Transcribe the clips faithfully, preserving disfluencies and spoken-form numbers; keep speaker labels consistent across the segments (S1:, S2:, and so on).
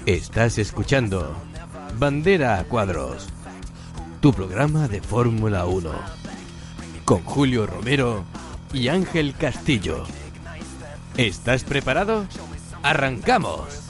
S1: Estás escuchando Bandera a Cuadros, tu programa de Fórmula uno, con Julio Romero y Ángel Castillo. ¿Estás preparado? ¡Arrancamos!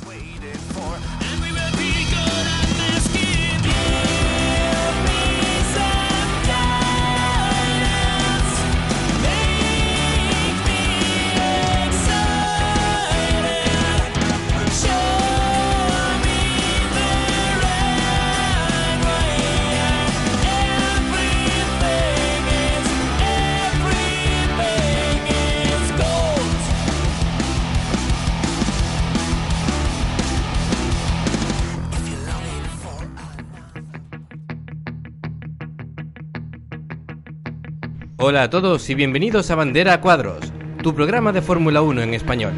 S1: Hola a todos y bienvenidos a Bandera a Cuadros, tu programa de Fórmula uno en español.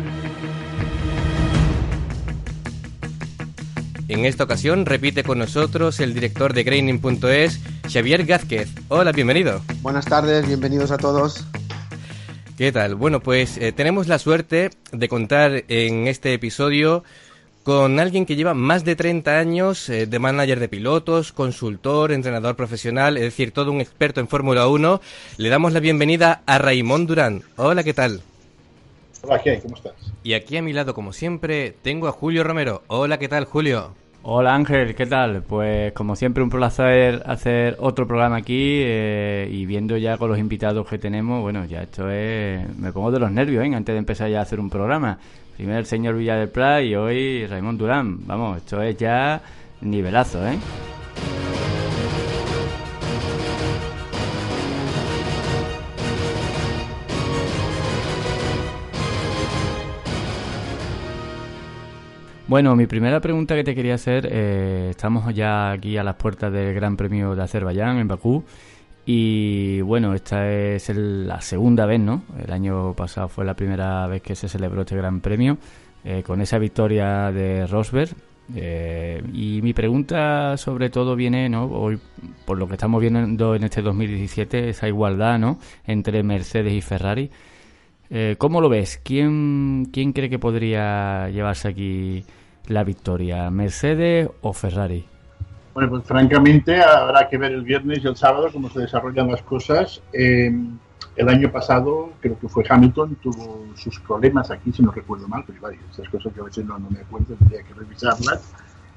S1: En esta ocasión repite con nosotros el director de Graining punto es, Xavier Gázquez. Hola, bienvenido.
S2: Buenas tardes, bienvenidos a todos.
S1: ¿Qué tal? Bueno, pues eh, tenemos la suerte de contar en este episodio con alguien que lleva más de treinta años eh, de manager de pilotos, consultor, entrenador profesional, es decir, todo un experto en Fórmula uno. Le damos la bienvenida a Raimon Durán. Hola, ¿qué tal?
S3: Hola, ¿qué hay? ¿Cómo estás?
S1: Y aquí a mi lado, como siempre, tengo a Julio Romero. Hola, ¿qué tal, Julio?
S4: Hola, Ángel, ¿qué tal? Pues como siempre un placer hacer otro programa aquí eh, y viendo ya con los invitados que tenemos, bueno, ya esto es... me pongo de los nervios, ¿eh? Antes de empezar ya a hacer un programa. Primero el señor Villa del Prat y hoy Raimon Durán. Vamos, esto es ya nivelazo, ¿eh? Bueno, mi primera pregunta que te quería hacer, eh, estamos ya aquí a las puertas del Gran Premio de Azerbaiyán, en Bakú, y bueno, esta es el, la segunda vez, ¿no? El año pasado fue la primera vez que se celebró este Gran Premio, eh, con esa victoria de Rosberg, eh, y mi pregunta sobre todo viene, ¿no? Hoy, por lo que estamos viendo en este dos mil diecisiete, esa igualdad, ¿no? Entre Mercedes y Ferrari. Eh, ¿Cómo lo ves? ¿Quién, quién cree que podría llevarse aquí la victoria? ¿Mercedes o Ferrari?
S3: Bueno, pues francamente habrá que ver el viernes y el sábado cómo se desarrollan las cosas. Eh, el año pasado creo que fue Hamilton, tuvo sus problemas aquí, si no recuerdo mal, pero vaya, estas cosas que a veces no, no me acuerdo, tendría que revisarlas.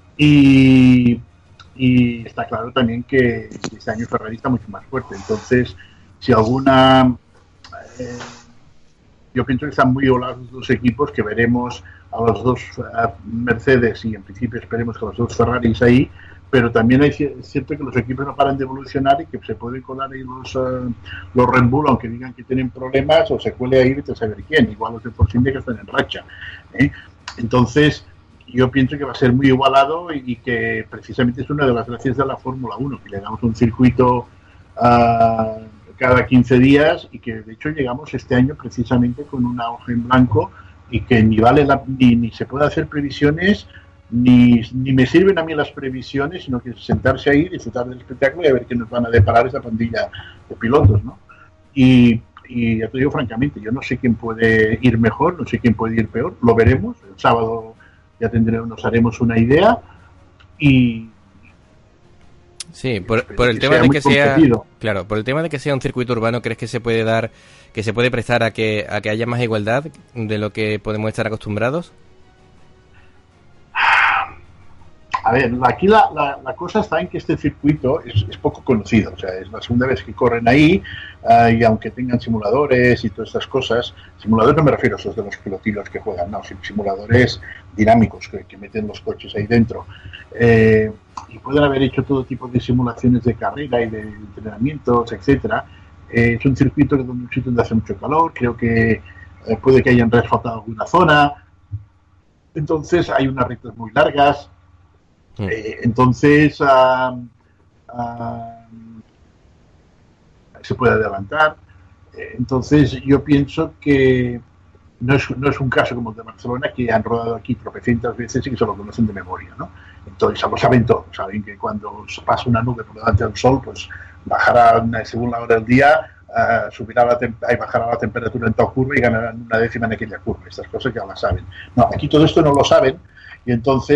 S3: Y, y está claro también que este año Ferrari está mucho más fuerte. Entonces, si alguna... Eh, yo pienso que están muy igualados los dos equipos, que veremos a los dos a Mercedes y en principio esperemos que los dos Ferraris ahí, pero también es cierto que los equipos no paran de evolucionar y que se pueden colar ahí los, uh, los Red Bull, aunque digan que tienen problemas, o se cuele ahí de saber quién, igual los de Force India que están en racha, ¿eh? Entonces yo pienso que va a ser muy igualado y, y que precisamente es una de las gracias de la Fórmula uno, que le damos un circuito uh, cada quince días y que de hecho llegamos este año precisamente con una hoja en blanco y que ni vale la, ni, ni se puede hacer previsiones ni, ni me sirven a mí las previsiones, sino que sentarse ahí, disfrutar del espectáculo y a ver qué nos van a deparar esa pandilla de pilotos, ¿no? Y, y ya te digo francamente, yo no sé quién puede ir mejor, no sé quién puede ir peor, lo veremos, el sábado ya tendremos, nos haremos una idea y
S1: Sí, por, por el tema de que sea, claro, por el tema de que sea un circuito urbano, ¿crees que se puede dar, que se puede prestar a que a que haya más igualdad de lo que podemos estar acostumbrados?
S3: A ver, aquí la, la, la cosa está en que este circuito es, es poco conocido, o sea, es la segunda vez que corren ahí, uh, y aunque tengan simuladores y todas estas cosas, simuladores no me refiero a esos de los pilotilos que juegan, no, simuladores dinámicos que, que meten los coches ahí dentro, eh, y pueden haber hecho todo tipo de simulaciones de carrera y de entrenamientos, etcétera. Eh, es un circuito donde un sitio donde hace mucho calor, creo que eh, puede que hayan reasfaltado alguna zona, entonces hay unas rectas muy largas. Eh, entonces uh, uh, se puede adelantar, eh, entonces yo pienso que no es, no es un caso como el de Barcelona, que han rodado aquí tropecientas veces y que se lo conocen de memoria, ¿no? Entonces lo saben todo, saben que cuando pasa una nube por delante del sol, pues bajará según la hora del día, uh, subirá la tem- y bajará la temperatura en tal curva y ganarán una décima en aquella curva. Estas cosas ya las saben. No, aquí todo esto no lo saben y entonces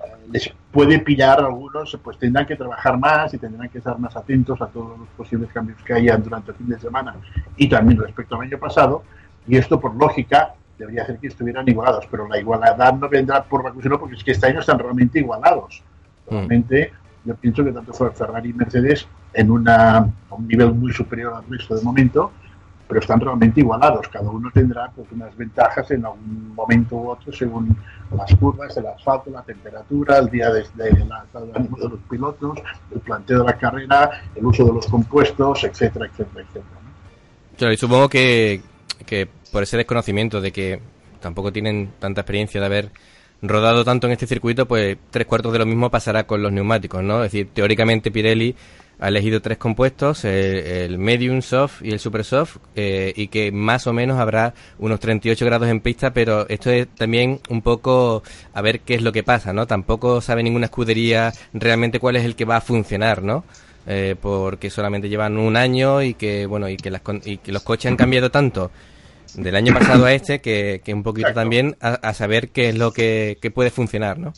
S3: les puede pillar a algunos, pues tendrán que trabajar más y tendrán que estar más atentos a todos los posibles cambios que hayan durante el fin de semana y también respecto al año pasado, y esto por lógica debería hacer que estuvieran igualados, pero la igualdad no vendrá por vacunación porque es que este año están realmente igualados. Realmente mm. yo pienso que tanto Ferrari y Mercedes en una, a un nivel muy superior al resto de momento, pero están realmente igualados. Cada uno tendrá pues unas ventajas en algún momento u otro según las curvas, el asfalto, la temperatura, el día de, de la, el ánimo de los pilotos, el planteo de la carrera, el uso de los compuestos, etcétera, etcétera, etcétera, ¿no?
S1: Claro, y supongo que, que por ese desconocimiento de que tampoco tienen tanta experiencia de haber rodado tanto en este circuito, pues tres cuartos de lo mismo pasará con los neumáticos, ¿no? Es decir, teóricamente Pirelli ha elegido tres compuestos, el, el Medium Soft y el Super Soft, eh, y que más o menos habrá unos treinta y ocho grados en pista, pero esto es también un poco a ver qué es lo que pasa, ¿no? Tampoco sabe ninguna escudería realmente cuál es el que va a funcionar, ¿no? Eh, porque solamente llevan un año y que, bueno, y que, las, y que los coches han cambiado tanto del año pasado a este que, que un poquito Exacto. también a, a saber qué es lo que, que puede funcionar, ¿no?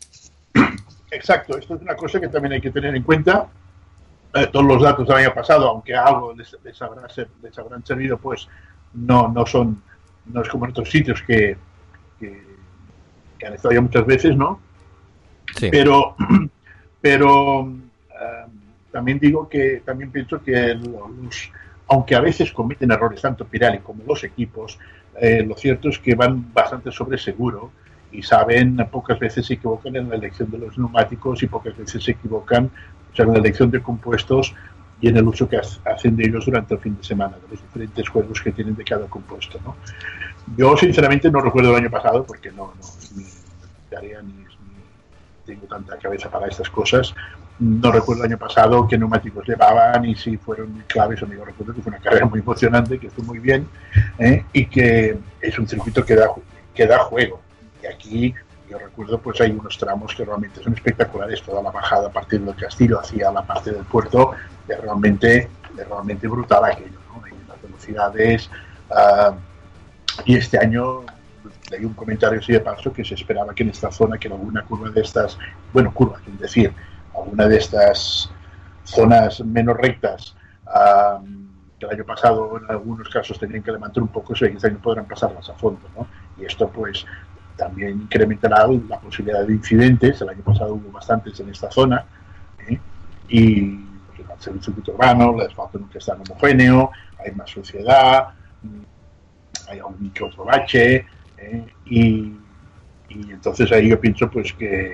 S3: Exacto, esto es una cosa que también hay que tener en cuenta. Eh, todos los datos del año pasado, aunque algo les, les, habrá ser, les habrán servido, pues no no son no es como en otros sitios que, que, que han estado ya muchas veces, ¿no? Sí. Pero pero eh, también digo que también pienso que los, aunque a veces cometen errores tanto Pirelli como los equipos, eh, lo cierto es que van bastante sobre seguro y saben, pocas veces se equivocan en la elección de los neumáticos y pocas veces se equivocan, o sea, en la elección de compuestos y en el uso que hacen de ellos durante el fin de semana, de los diferentes juegos que tienen de cada compuesto, ¿no? Yo, sinceramente, no recuerdo el año pasado, porque no, no es mi tarea ni, es mi, tengo tanta cabeza para estas cosas. No recuerdo el año pasado qué neumáticos llevaban y si fueron muy claves o no. Yo recuerdo que fue una carrera muy emocionante, que estuvo muy bien, ¿eh? Y que es un circuito que da, que da juego. Y aquí... yo recuerdo, pues hay unos tramos que realmente son espectaculares, toda la bajada a partir del Castillo hacia la parte del puerto, es realmente, es realmente brutal aquello, ¿no? Hay las velocidades, uh, y este año leí un comentario así de paso que se esperaba que en esta zona, que en alguna curva de estas, bueno, curva, es decir, alguna de estas zonas menos rectas, uh, que el año pasado en algunos casos tenían que levantar un poco, eso este año podrán pasarlas a fondo, ¿no? Y esto, pues, también incrementará la posibilidad de incidentes. El año pasado hubo bastantes en esta zona, ¿eh? Y pues, al ser un circuito urbano, el asfalto nunca es tan homogéneo, hay más suciedad, hay algún que otro bache, ¿eh? y, y entonces ahí yo pienso pues que,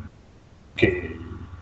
S3: que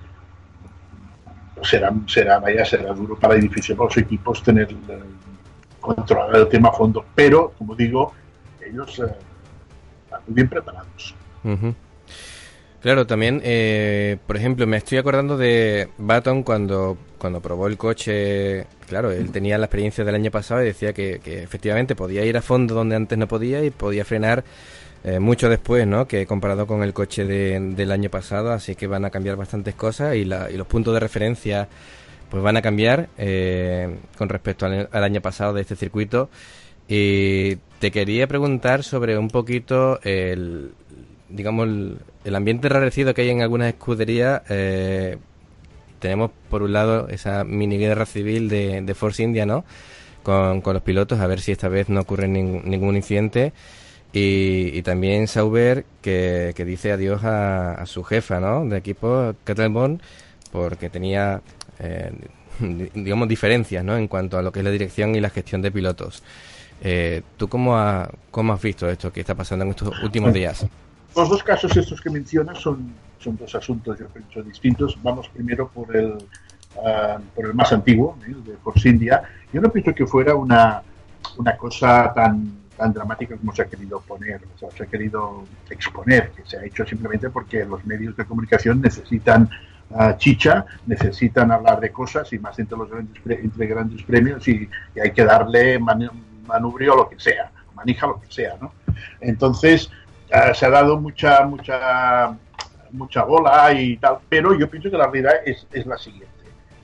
S3: será, será, vaya, será duro para difícil para los equipos tener controlar el tema a fondo, pero como digo, ellos eh, muy bien preparados.
S1: Uh-huh. Claro, también, eh, por ejemplo, me estoy acordando de Button cuando, cuando probó el coche. Claro, él tenía la experiencia del año pasado y decía que, que efectivamente podía ir a fondo donde antes no podía y podía frenar eh, mucho después, ¿no? Que comparado con el coche de, del año pasado, así que van a cambiar bastantes cosas y, la, y los puntos de referencia pues van a cambiar eh, con respecto al, al año pasado de este circuito. Y te quería preguntar sobre un poquito el, digamos, el, el ambiente enrarecido que hay en algunas escuderías. Eh, tenemos por un lado esa mini guerra civil de, de Force India, ¿no? Con, con los pilotos, a ver si esta vez no ocurre ning, ningún incidente. Y, y también Sauber, que, que dice adiós a, a su jefa, ¿no? De equipo, Kettleborn, porque tenía, eh, digamos, diferencias, ¿no? En cuanto a lo que es la dirección y la gestión de pilotos. Eh, ¿Tú cómo, ha, cómo has visto esto que está pasando en estos últimos días?
S3: Los dos casos estos que mencionas son, son dos asuntos, yo pienso, distintos. Vamos primero por el uh, por el más antiguo, ¿eh? El de Force India. Yo no pienso que fuera una, una cosa tan, tan dramática como se ha querido poner, o sea, se ha querido exponer, que se ha hecho simplemente porque los medios de comunicación necesitan uh, chicha, necesitan hablar de cosas y más entre los grandes, entre grandes premios y, y hay que darle mani- manubrio o lo que sea, manija lo que sea, ¿no? Entonces uh, se ha dado mucha mucha mucha bola y tal, pero yo pienso que la realidad es, es la siguiente.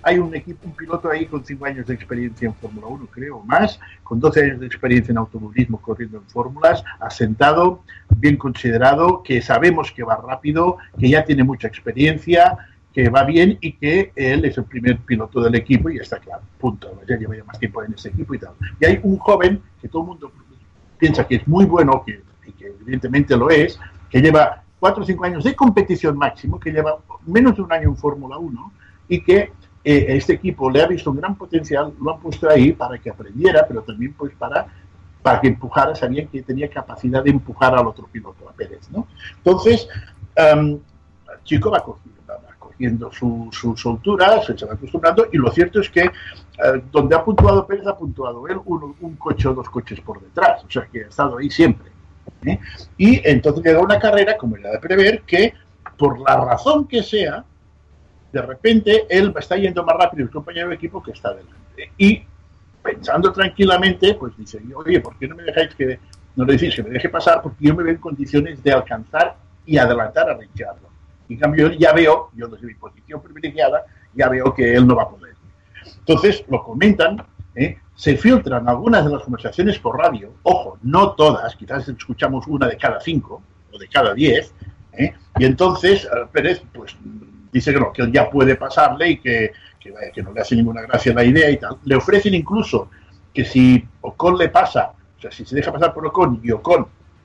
S3: hay un equipo, un piloto ahí con cinco años de experiencia en Fórmula uno, creo, o más, con doce años de experiencia en automovilismo corriendo en fórmulas, asentado, bien considerado, que sabemos que va rápido, que ya tiene mucha experiencia, que va bien y que él es el primer piloto del equipo y está claro, punto, ya lleva ya más tiempo en ese equipo y tal. Y hay un joven que todo el mundo piensa que es muy bueno, que, y que evidentemente lo es, que lleva cuatro o cinco años de competición máximo, que lleva menos de un año en Fórmula uno y que eh, este equipo le ha visto un gran potencial, lo han puesto ahí para que aprendiera, pero también pues para, para que empujara, sabían que tenía capacidad de empujar al otro piloto, a Pérez, ¿no? Entonces, um, el chico va cogiendo, va cogiendo su, su soltura, se, se va acostumbrando, y lo cierto es que uh, donde ha puntuado Pérez, ha puntuado él un, un coche o dos coches por detrás, o sea que ha estado ahí siempre. ¿eh? Y entonces llega una carrera, como era de prever, que por la razón que sea, de repente él está yendo más rápido el compañero de equipo que está delante. Y pensando tranquilamente, pues dice, oye, ¿por qué no me dejáis que, no le decís que me deje pasar? Porque yo me veo en condiciones de alcanzar y adelantar a Ricciardo. En cambio, ya veo, yo desde mi posición privilegiada, ya veo que él no va a poder. Entonces, lo comentan, ¿eh? Se filtran algunas de las conversaciones por radio, ojo, no todas, quizás escuchamos una de cada cinco o de cada diez, ¿eh? Y entonces Pérez, pues, dice que no, que él ya puede pasarle y que, que, que no le hace ninguna gracia la idea y tal. Le ofrecen incluso que si Ocon le pasa, o sea, si se deja pasar por Ocon y Ocon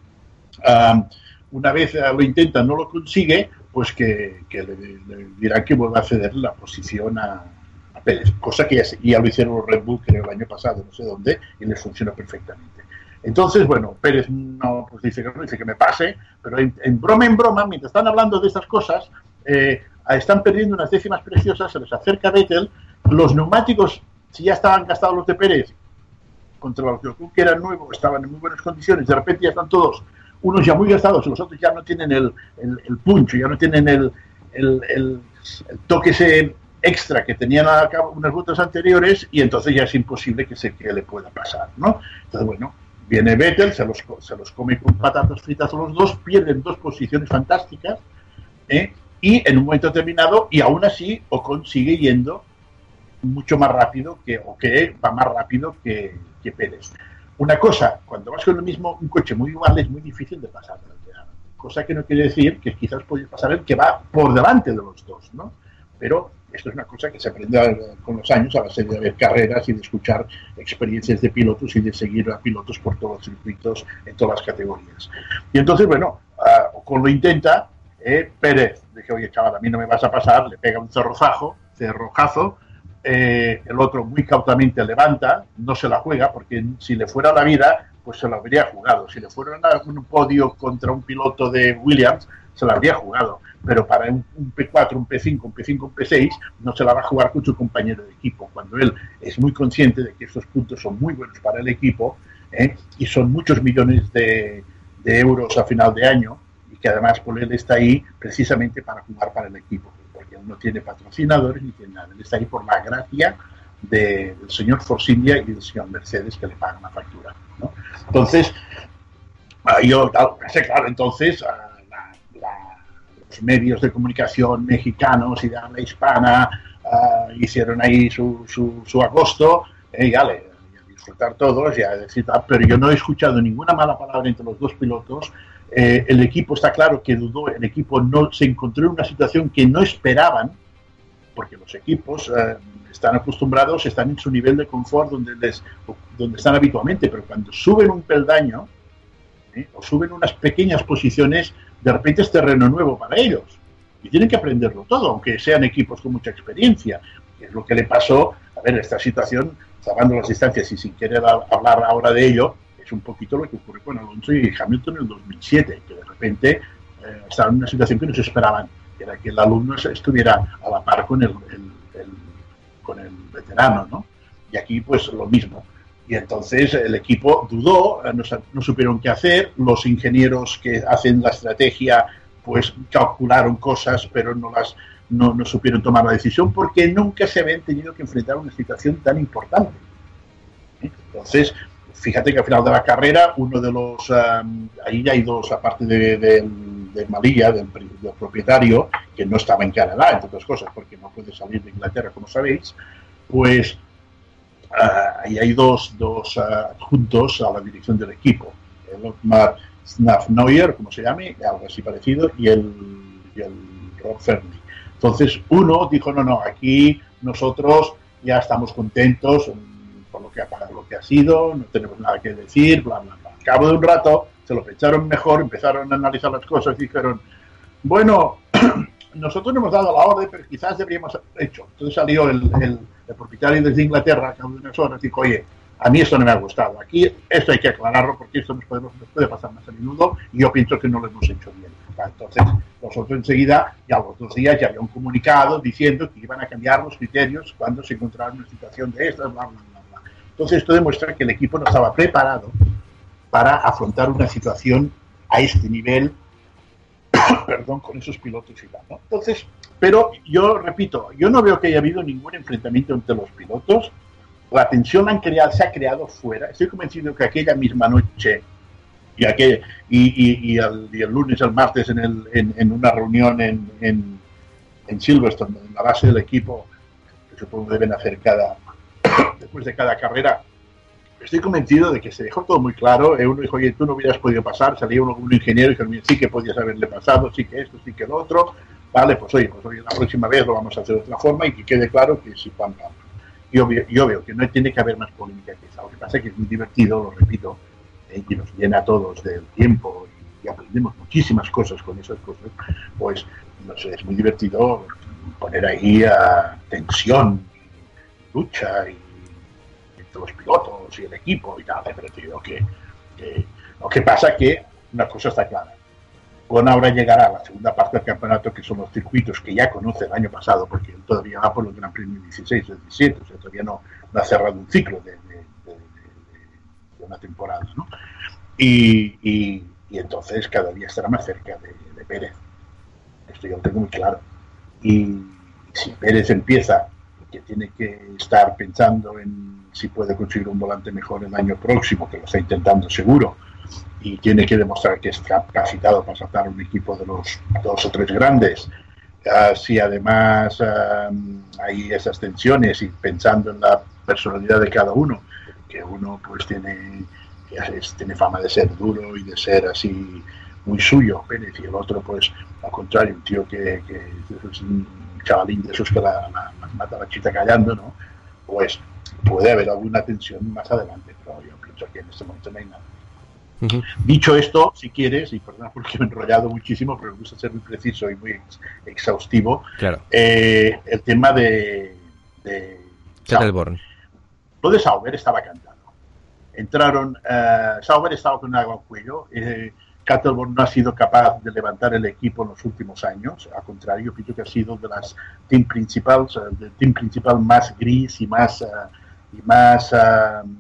S3: um, una vez lo intenta, no lo consigue, pues que, que le, le dirán que vuelva a ceder la posición a, a Pérez, cosa que ya, ya lo hicieron los Red Bull, creo, el año pasado, no sé dónde, y les funciona perfectamente. Entonces, bueno, Pérez no, pues dice que no, dice que me pase, pero en, en broma en broma, mientras están hablando de estas cosas, eh, están perdiendo unas décimas preciosas, se les acerca Vettel, los neumáticos, si ya estaban gastados los de Pérez, contra los de Ocon, que eran nuevos, estaban en muy buenas condiciones, de repente ya están todos, unos ya muy gastados y los otros ya no tienen el, el, el punch, ya no tienen el, el, el, el toque ese extra que tenían a cabo unas vueltas anteriores, y entonces ya es imposible que se que le pueda pasar, ¿no? Entonces, bueno, viene Vettel, se los, se los come con patatas fritas a los dos, pierden dos posiciones fantásticas, ¿eh? Y en un momento determinado, y aún así Ocon sigue yendo mucho más rápido que, o que va más rápido que, que Pérez. Una cosa, cuando vas con el mismo un coche muy igual, es muy difícil de pasar, cosa que no quiere decir que quizás puede pasar el que va por delante de los dos, ¿no? Pero esto es una cosa que se aprende con los años a base de ver carreras y de escuchar experiencias de pilotos y de seguir a pilotos por todos los circuitos en todas las categorías. Y entonces, bueno, uh, Ocon lo intenta, eh, Pérez dice, oye, chaval, a mí no me vas a pasar, le pega un cerrojazo, cerrojazo, eh, el otro muy cautamente levanta, no se la juega, porque si le fuera la vida, pues se la habría jugado. Si le fuera un podio contra un piloto de Williams, se la habría jugado. Pero para un, un P cuatro, un P cinco, un P cinco, un P seis, no se la va a jugar con su compañero de equipo, cuando él es muy consciente de que estos puntos son muy buenos para el equipo, ¿eh? Y son muchos millones de, de euros a final de año, y que además por él está ahí precisamente para jugar para el equipo, porque él no tiene patrocinadores ni tiene nada, él está ahí por la gracia de, del señor Force India y del señor Mercedes, que le pagan la factura, ¿no? Entonces, yo pensé, claro, entonces la, la, los medios de comunicación mexicanos y de habla hispana uh, hicieron ahí su, su, su agosto, eh, y dale, a disfrutar todos, y a decir, ah, pero yo no he escuchado ninguna mala palabra entre los dos pilotos. Eh, el equipo está claro que dudó, el equipo no se encontró en una situación que no esperaban, porque los equipos eh, están acostumbrados, están en su nivel de confort donde, les, donde están habitualmente, pero cuando suben un peldaño, ¿eh? o suben unas pequeñas posiciones, de repente es terreno nuevo para ellos y tienen que aprenderlo todo, aunque sean equipos con mucha experiencia, que es lo que le pasó. A ver, esta situación, salvando las distancias y sin querer hablar ahora de ello, es un poquito lo que ocurrió con Alonso y Hamilton en el dos mil siete, que de repente eh, estaban en una situación que no se esperaban, que era que el alumno estuviera a la par con el, el, el, con el veterano, ¿no? Y aquí pues lo mismo. Y entonces el equipo dudó, no, no supieron qué hacer, los ingenieros que hacen la estrategia pues calcularon cosas, pero no las no, no supieron tomar la decisión porque nunca se habían tenido que enfrentar a una situación tan importante. ¿Eh? Entonces, fíjate que al final de la carrera, uno de los, um, ahí ya hay dos, aparte de, de, de Malia, del, del propietario, que no estaba en Canadá, entre otras cosas, porque no puede salir de Inglaterra, como sabéis, pues uh, ahí hay dos, dos uh, adjuntos a la dirección del equipo, el Otmar Snafneuer, como se llame, algo así parecido, y el, y el Rob Fernie. Entonces, uno dijo, no, no, aquí nosotros ya estamos contentos por lo que ha, lo que ha sido, no tenemos nada que decir, bla, bla, bla. Al cabo de un rato, se lo pensaron mejor, empezaron a analizar las cosas y dijeron, bueno, nosotros no hemos dado la orden, pero quizás deberíamos haber hecho. Entonces salió el, el, el propietario desde Inglaterra, a cabo de unas horas, y dijo, oye, a mí esto no me ha gustado. Aquí esto hay que aclararlo porque esto nos, podemos, nos puede pasar más a menudo y yo pienso que no lo hemos hecho bien. Entonces, nosotros enseguida, ya a los dos días, ya había un comunicado diciendo que iban a cambiar los criterios cuando se encontrara una situación de estas, bla, bla, bla, bla. Entonces, esto demuestra que el equipo no estaba preparado para afrontar una situación a este nivel, perdón, con esos pilotos y tal, ¿no? Entonces, pero yo repito, yo no veo que haya habido ningún enfrentamiento entre los pilotos. La tensión han creado, se ha creado fuera. Estoy convencido que aquella misma noche y, aquel, y, y, y, el, y el lunes, el martes, en, el, en, en una reunión en, en, en Silverstone, en la base del equipo, que supongo que deben hacer cada después de cada carrera, estoy convencido de que se dejó todo muy claro. Uno dijo, oye, tú no hubieras podido pasar. Salía uno, un ingeniero y dijo, sí que podías haberle pasado, sí que esto, sí que lo otro. Vale, pues oye, pues oye, la próxima vez lo vamos a hacer de otra forma y que quede claro que sí, Juan Pablo. Yo, yo veo que no tiene que haber más polémica que esa. Lo que pasa es que es muy divertido, lo repito, eh, y nos llena a todos del tiempo y, y aprendemos muchísimas cosas con esas cosas. Pues, no sé, es muy divertido poner ahí a tensión, y lucha y, entre los pilotos y el equipo y tal. Pero digo que, que lo que pasa es que una cosa está clara. Con ahora llegará a la segunda parte del campeonato, que son los circuitos que ya conoce el año pasado, porque él todavía va por el Gran Premio dieciséis o diecisiete, o sea, todavía no, no ha cerrado un ciclo de, de, de, de, de una temporada, ¿no? Y, y, y entonces cada día estará más cerca de, de Pérez. Esto yo lo tengo muy claro. Y si Pérez empieza, que tiene que estar pensando en si puede conseguir un volante mejor el año próximo, que lo está intentando seguro, y tiene que demostrar que está capacitado para saltar un equipo de los dos o tres grandes. Uh, si además um, hay esas tensiones y pensando en la personalidad de cada uno, que uno pues tiene, es, tiene fama de ser duro y de ser así muy suyo, Pérez, y el otro pues al contrario, un tío que, que es un chavalín de esos que la, la, la mata a la chita callando, ¿no? Pues puede haber alguna tensión más adelante, pero yo pienso que en este momento no hay nada. Uh-huh. Dicho esto, si quieres, y perdona porque me he enrollado muchísimo, pero me gusta ser muy preciso y muy ex- exhaustivo,
S1: claro.
S3: eh, el tema de, de
S1: Sauber.
S3: Lo de Sauber estaba cantado. Entraron, uh, Sauber estaba con agua al cuello. Eh, Kettelborn no ha sido capaz de levantar el equipo en los últimos años. Al contrario, yo pienso que ha sido de las team principales, uh, del team principal más gris y más uh, y más uh,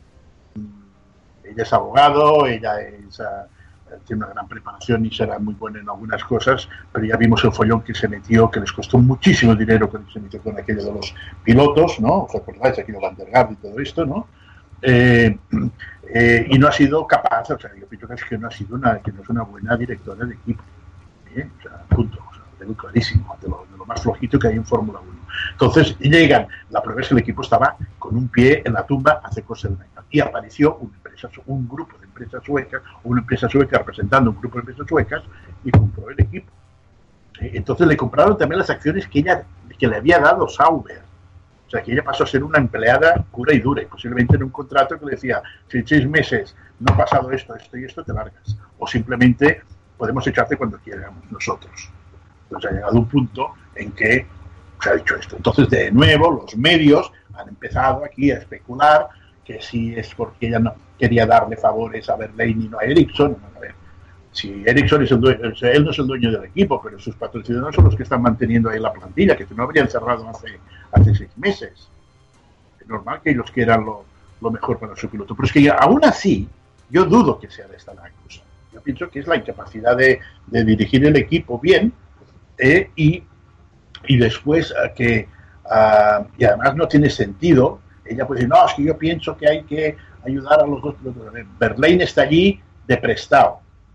S3: ella es abogado, ella es, uh, tiene una gran preparación y será muy buena en algunas cosas, pero ya vimos el follón que se metió, que les costó muchísimo dinero cuando se metió con aquello de los pilotos, ¿no? ¿Os acordáis? Aquello de Van der Garde y todo esto, ¿no? Eh, eh, y no ha sido capaz, o sea, yo pienso que es que no ha sido una, que no es una buena directora de equipo, ¿eh? O sea, punto, o sea, lo tengo clarísimo, de lo, de lo más flojito que hay en Fórmula uno. Entonces llegan, la prueba es que el equipo estaba con un pie en la tumba hace cosa de un año, y apareció una empresa, un grupo de empresas suecas, una empresa sueca representando un grupo de empresas suecas, y compró el equipo. Entonces le compraron también las acciones que ella que le había dado Sauber. O sea, que ella pasó a ser una empleada pura y dura, y posiblemente en un contrato que le decía, si en seis meses no ha pasado esto, esto y esto, te largas. O simplemente podemos echarte cuando quieramos nosotros. Entonces ha llegado un punto en que se ha dicho esto. Entonces, de nuevo, los medios han empezado aquí a especular que si es porque ella no quería darle favores a Verlaine y no a Ericsson. A ver, si Ericsson es el dueño, o sea, él no es el dueño del equipo, pero sus patrocinadores son los que están manteniendo ahí la plantilla, que no habrían cerrado hace, hace seis meses. Es normal que ellos quieran lo, lo mejor para su piloto. Pero es que ya, aún así, yo dudo que sea de esta la cosa. Yo pienso que es la incapacidad de, de dirigir el equipo bien eh, y, y después uh, que, uh, y además no tiene sentido. Ella puede decir, no, es que yo pienso que hay que ayudar a los dos pilotos. Verlaine está allí de prestado.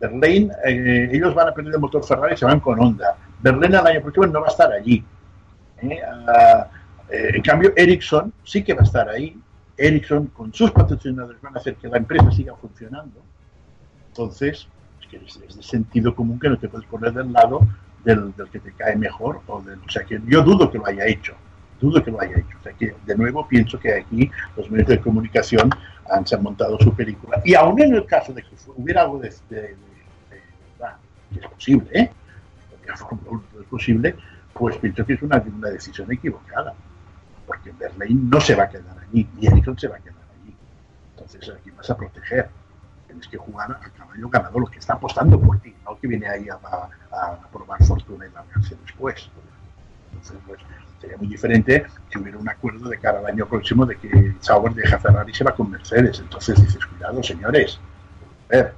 S3: Verlaine, eh, ellos van a perder el motor Ferrari y se van con Honda. Verlaine el año próximo no va a estar allí. ¿eh? Uh, eh, en cambio, Ericsson sí que va a estar ahí. Ericsson con sus patrocinadores van a hacer que la empresa siga funcionando. Entonces, es que es, es de sentido común que no te puedes poner del lado del, del que te cae mejor. O, del, o sea, que yo dudo que lo haya hecho. Dudo que lo haya hecho. O sea, que de nuevo pienso que aquí los medios de comunicación han, se han montado su película. Y aún en el caso de que hubiera algo de, de, de, de, de verdad, que es posible, ¿eh? Porque la Fórmula uno es posible, pues pienso que es una, una decisión equivocada. Porque Verlaine no se va a quedar allí, y Ericsson se va a quedar allí. Entonces, aquí vas a proteger. Tienes que jugar a caballo ganado, lo que está apostando por ti, no que viene ahí a, a, a probar fortuna y largarse después. Entonces, pues, sería muy diferente que hubiera un acuerdo de cara al año próximo de que Sauber deja Ferrari y se va con Mercedes. Entonces dices, cuidado, señores. A ver,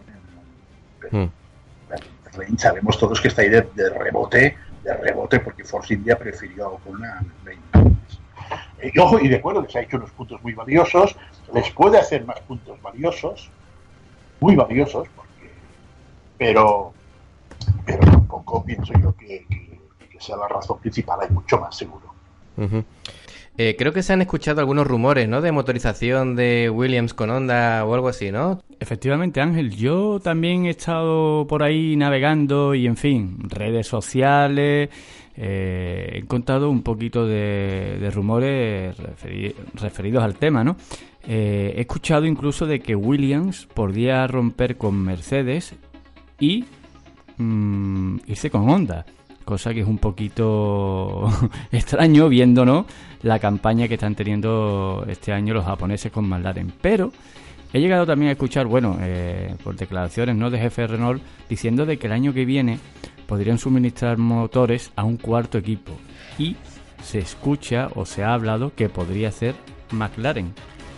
S3: pero, mm. Verlaine, sabemos todos que está ahí de, de rebote, de rebote, porque Force India prefirió con una Verlaine. Y ojo, y de acuerdo que se ha hecho unos puntos muy valiosos, les puede hacer más puntos valiosos, muy valiosos, porque, pero, pero tampoco pienso yo que, que, que sea la razón principal, hay mucho más seguro.
S1: Uh-huh. Eh, creo que se han escuchado algunos rumores, ¿no?, de motorización de Williams con Honda o algo así, ¿no?
S4: Efectivamente, Ángel, yo también he estado por ahí navegando y, en fin, redes sociales, eh, he encontrado un poquito de, de rumores referi- referidos al tema, ¿no? Eh, he escuchado incluso de que Williams podría romper con Mercedes y mmm, irse con Honda, cosa que es un poquito extraño viendo, ¿no?, la campaña que están teniendo este año los japoneses con McLaren. Pero he llegado también a escuchar, bueno, eh, por declaraciones, ¿no?, de jefe de Renault, diciendo de que el año que viene podrían suministrar motores a un cuarto equipo, y se escucha o se ha hablado que podría ser McLaren.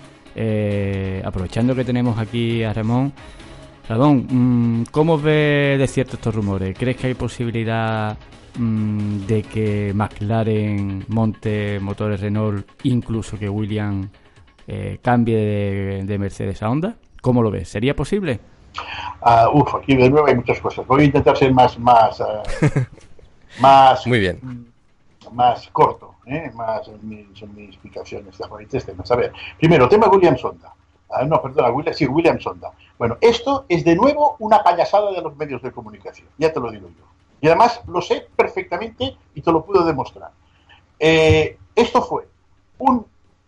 S4: Eh, aprovechando que tenemos aquí a Ramón, Ramón, ¿cómo ves de cierto estos rumores? ¿Crees que hay posibilidad mmm, de que McLaren monte motores Renault, incluso que Williams eh, cambie de, de Mercedes a Honda? ¿Cómo lo ves? ¿Sería posible?
S3: Uh, uf, aquí de nuevo hay muchas cosas. Voy a intentar ser más más uh, más
S1: muy bien,
S3: más corto, ¿eh? más en mis, en mis explicaciones de diferentes temas. A ver, primero, tema Williams Honda. Uh, no, perdona, Williams, sí, Williams Honda. Bueno, esto es de nuevo una payasada de los medios de comunicación, ya te lo digo yo. Y además lo sé perfectamente y te lo puedo demostrar. Eh, esto fue un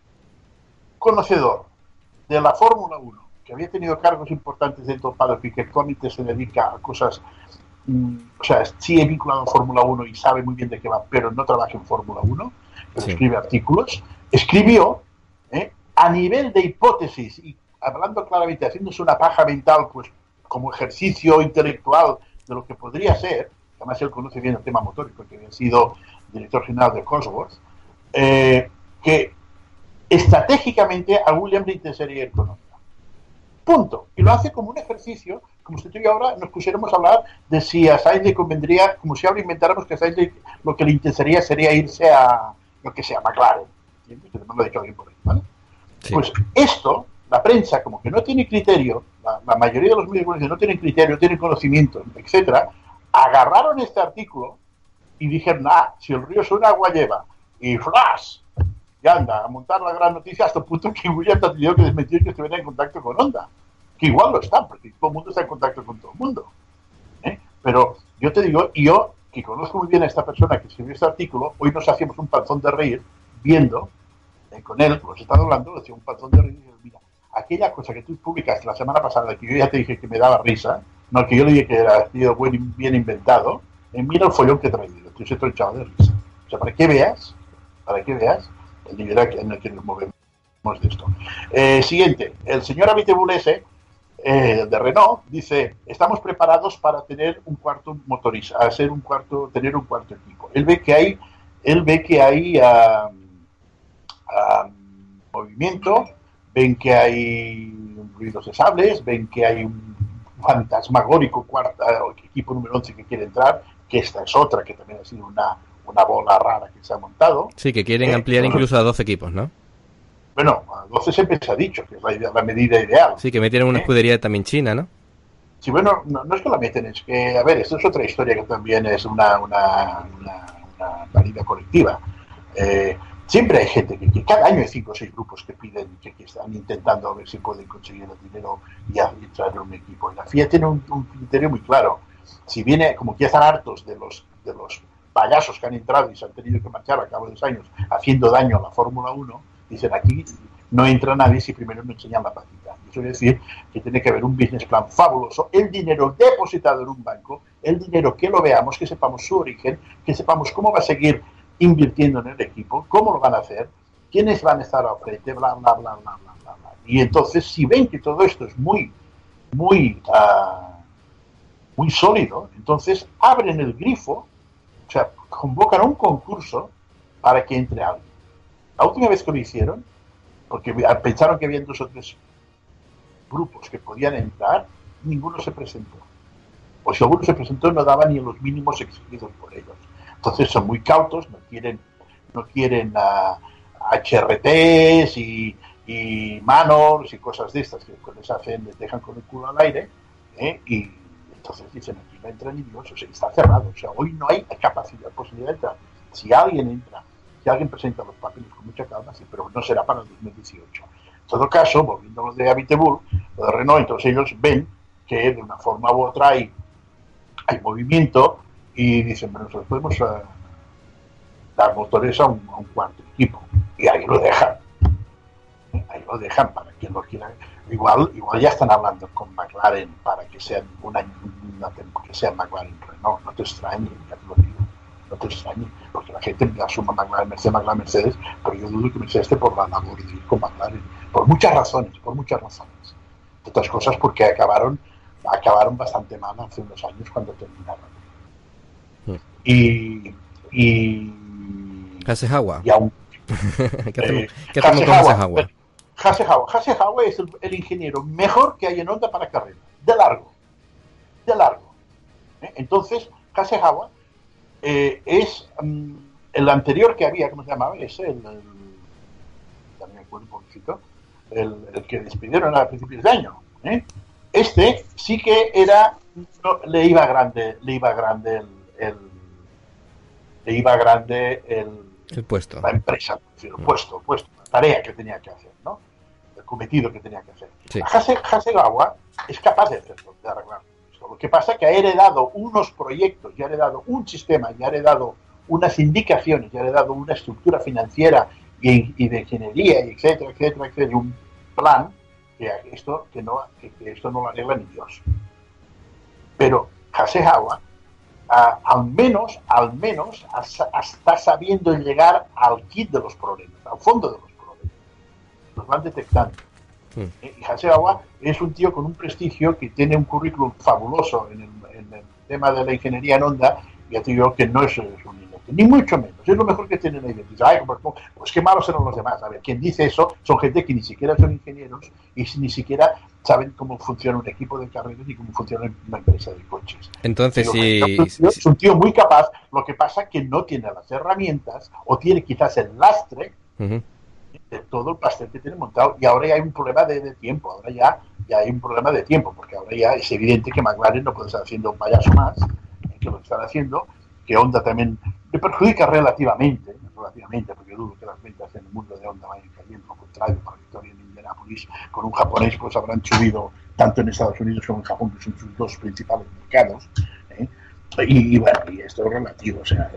S3: conocedor de la Fórmula uno, que había tenido cargos importantes dentro del paddock y que actualmente se dedica a cosas, mmm, o sea, sí es vinculado a Fórmula uno y sabe muy bien de qué va, pero no trabaja en Fórmula uno, pero sí escribe artículos. Escribió, ¿eh?, a nivel de hipótesis y hablando claramente, haciéndose una paja mental, pues como ejercicio intelectual de lo que podría ser. Además él conoce bien el tema motor, porque había sido director general de Cosworth, eh, que estratégicamente a Williams le interesaría ir con Honda. Punto. Y lo hace como un ejercicio, como si tú y ahora nos pusiéramos a hablar de si a Sainz le convendría, como si ahora inventáramos que a Sainz le, lo que le interesaría sería irse a lo que sea, McLaren. ¿Entiendes? Que además lo ha dicho alguien por ahí, ¿vale? Sí. Pues esto, la prensa, como que no tiene criterio, la, la mayoría de los medios no tienen criterio, no tienen conocimiento, etcétera, agarraron este artículo y dijeron, ah, si el río suena, agua lleva. Y flash, ya anda, a montar la gran noticia hasta el punto que Williams ha tenido que desmentir que estuviera en contacto con Honda. Que igual lo está, porque todo el mundo está en contacto con todo el mundo. ¿eh? Pero yo te digo, y yo, que conozco muy bien a esta persona que escribió este artículo, hoy nos hacíamos un panzón de reír viendo, eh, con él, pues estaba hablando, decía un panzón de reír, y digo, mira, aquella cosa que tú publicaste la semana pasada, que yo ya te dije que me daba risa, no, que yo le dije que era bien, bien inventado, eh, mira el follón que he traído, estoy siendo echado de risa. O sea, para que veas, para que veas el nivel en el que nos movemos de esto. Eh, siguiente, el señor Abitebulese, eh, de Renault, dice, estamos preparados para tener un cuarto motorista, hacer un cuarto, tener un cuarto equipo. Él ve que hay, él ve que hay uh, uh, movimiento, ven que hay ruidos de sables, ven que hay un fantasmagórico cuarto, equipo número once que quiere entrar, que esta es otra que también ha sido una, una bola rara que se ha montado.
S1: Sí, que quieren eh, ampliar bueno, incluso a doce equipos, ¿no?
S3: Bueno, a doce siempre se ha dicho que es la, idea, la medida ideal.
S1: Sí, que metieron una
S3: ¿eh?
S1: escudería también china, ¿no?
S3: Sí, bueno, no, no es que la meten, es que, a ver, esto es otra historia que también es una, una, una, una valida colectiva. Eh, siempre hay gente que, que cada año hay cinco o seis grupos que piden, que, que están intentando a ver si pueden conseguir el dinero y, a, y traer un equipo. Y la F I A tiene un, un criterio muy claro. Si viene, como que ya están hartos de los, de los payasos que han entrado y se han tenido que marchar a cabo de los años haciendo daño a la Fórmula uno, dicen aquí no entra nadie si primero no enseñan la patita. Eso quiere decir que tiene que haber un business plan fabuloso, el dinero depositado en un banco, el dinero que lo veamos, que sepamos su origen, que sepamos cómo va a seguir invirtiendo en el equipo, cómo lo van a hacer, quiénes van a estar al frente, bla, bla, bla, bla, bla, bla, bla. Y entonces, si ven que todo esto es muy, muy, uh, muy sólido, entonces abren el grifo, o sea, convocan un concurso para que entre alguien. La última vez que lo hicieron, porque pensaron que había dos o tres grupos que podían entrar, ninguno se presentó. O si alguno se presentó, no daba ni los mínimos exigidos por ellos. Entonces son muy cautos, no quieren, no quieren uh, H R Ts y, y manors y cosas de estas que les hacen, les dejan con el culo al aire, ¿eh? Y entonces dicen, aquí no entra ni Dios, o sea, está cerrado. O sea, hoy no hay capacidad, posibilidad de entrar. Si alguien entra, si alguien presenta los papeles con mucha calma, sí, pero no será para el dos mil dieciocho. En todo caso, volviendo a los de Habitable, los de Renault, entonces ellos ven que de una forma u otra hay, hay movimiento y dicen, bueno, nosotros podemos uh, dar motores a un, a un cuarto equipo. Y ahí lo dejan. Ahí lo dejan para quien lo quiera. Igual, igual ya están hablando con McLaren para que sean una, una que sean McLaren Renault. No te extrañe, ya te lo digo. No te extrañe, porque la gente asuma McLaren, Mercedes, McLaren, Mercedes, pero yo dudo que Mercedes esté por la labor de ir con McLaren. Por muchas razones, por muchas razones. De otras cosas porque acabaron, acabaron bastante mal hace unos años cuando terminaron. Sí. Y... y
S1: Hasegawa.
S3: Y aún...
S1: ¿Qué hacemos, eh, ¿qué hacemos con Hasegawa?
S3: Hasegawa. Hasegawa es el, el ingeniero mejor que hay en Honda para carrera. De largo. De largo. ¿Eh? Entonces, Hasegawa eh, es um, el anterior que había, ¿cómo se llamaba? Es el... el también me acuerdo un poquito. El, el que despidieron a principios de año. ¿eh? Este sí que era... No, le iba grande, le iba grande el... el le iba grande el...
S1: El puesto.
S3: La empresa, el puesto, el puesto, la tarea que tenía que hacer, ¿no? El cometido que tenía que hacer. Sí. Hase, Hasegawa es capaz de hacerlo, de arreglarlo. Lo que pasa es que ha heredado unos proyectos, ya ha heredado un sistema, ya ha heredado unas indicaciones, ya ha heredado una estructura financiera y, y de ingeniería, y etcétera, etcétera, etcétera, y un plan que esto, que no, que, que esto no lo arregla ni Dios. Pero Hasegawa Uh, al menos, al menos hasta, está sabiendo llegar al kit de los problemas, al fondo de los problemas. Los van detectando. Sí. Y Hasegawa es un tío con un prestigio que tiene un currículum fabuloso en el, en el tema de la ingeniería en Honda, y ya te digo que no es, es un inútil, ni mucho menos. Es lo mejor que tienen ahí. Ay, pues qué malos eran los demás. A ver, quien dice eso son gente que ni siquiera son ingenieros y ni siquiera saben cómo funciona un equipo de carreras ni cómo funciona una empresa de coches.
S1: Entonces, sí,
S3: es, un es un tío muy capaz, lo que pasa es que no tiene las herramientas o tiene quizás el lastre uh-huh. de todo el pastel que tiene montado, y ahora ya hay un problema de, de tiempo, ahora ya, ya hay un problema de tiempo, porque ahora ya es evidente que McLaren no puede estar haciendo un payaso más, que lo están haciendo, que Honda también le perjudica relativamente, relativamente, porque yo dudo que las ventas en el mundo de Honda vayan cayendo, al contrario, para la victoria en Indianápolis, con un japonés, pues habrán subido tanto en Estados Unidos como en Japón, que son sus dos principales mercados, ¿eh? y, y bueno, y esto es relativo, o sea,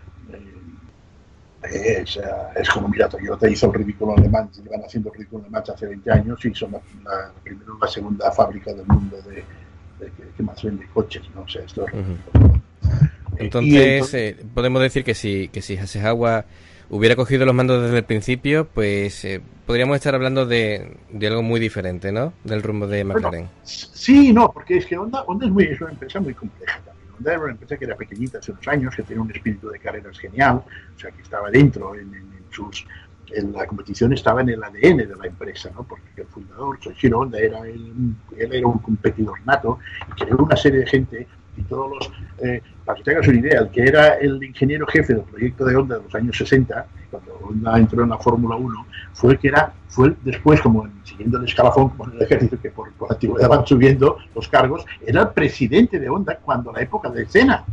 S3: eh, es, es como, mira, Toyota hizo el ridículo en Le Mans, llevan haciendo el ridículo en Le Mans hace veinte años, y son la, la, primera o la segunda fábrica del mundo de, de, de que más vende coches, ¿no? O sea, esto es uh-huh.
S1: Entonces, entonces eh, podemos decir que si, que si Hasegawa hubiera cogido los mandos desde el principio, pues eh, podríamos estar hablando de, de algo muy diferente, ¿no? Del rumbo de McLaren.
S3: Bueno, sí, no, porque es que Honda, Honda es, muy, es una empresa muy compleja también. Honda era una empresa que era pequeñita hace unos años, que tenía un espíritu de carreras genial, o sea, que estaba dentro en, en, en sus... En la competición estaba en el A D N de la empresa, ¿no? Porque el fundador, Soichiro Honda, era el, él era un competidor nato y creó una serie de gente y todos los... Eh, para que te hagas una idea, el que era el ingeniero jefe del proyecto de Honda de los años sesenta, cuando Honda entró en la Fórmula uno, fue el que era, fue el, después, como en, siguiendo el escalafón, como en el ejército, que por, por antigüedad van subiendo los cargos, era el presidente de Honda cuando la época de Senna.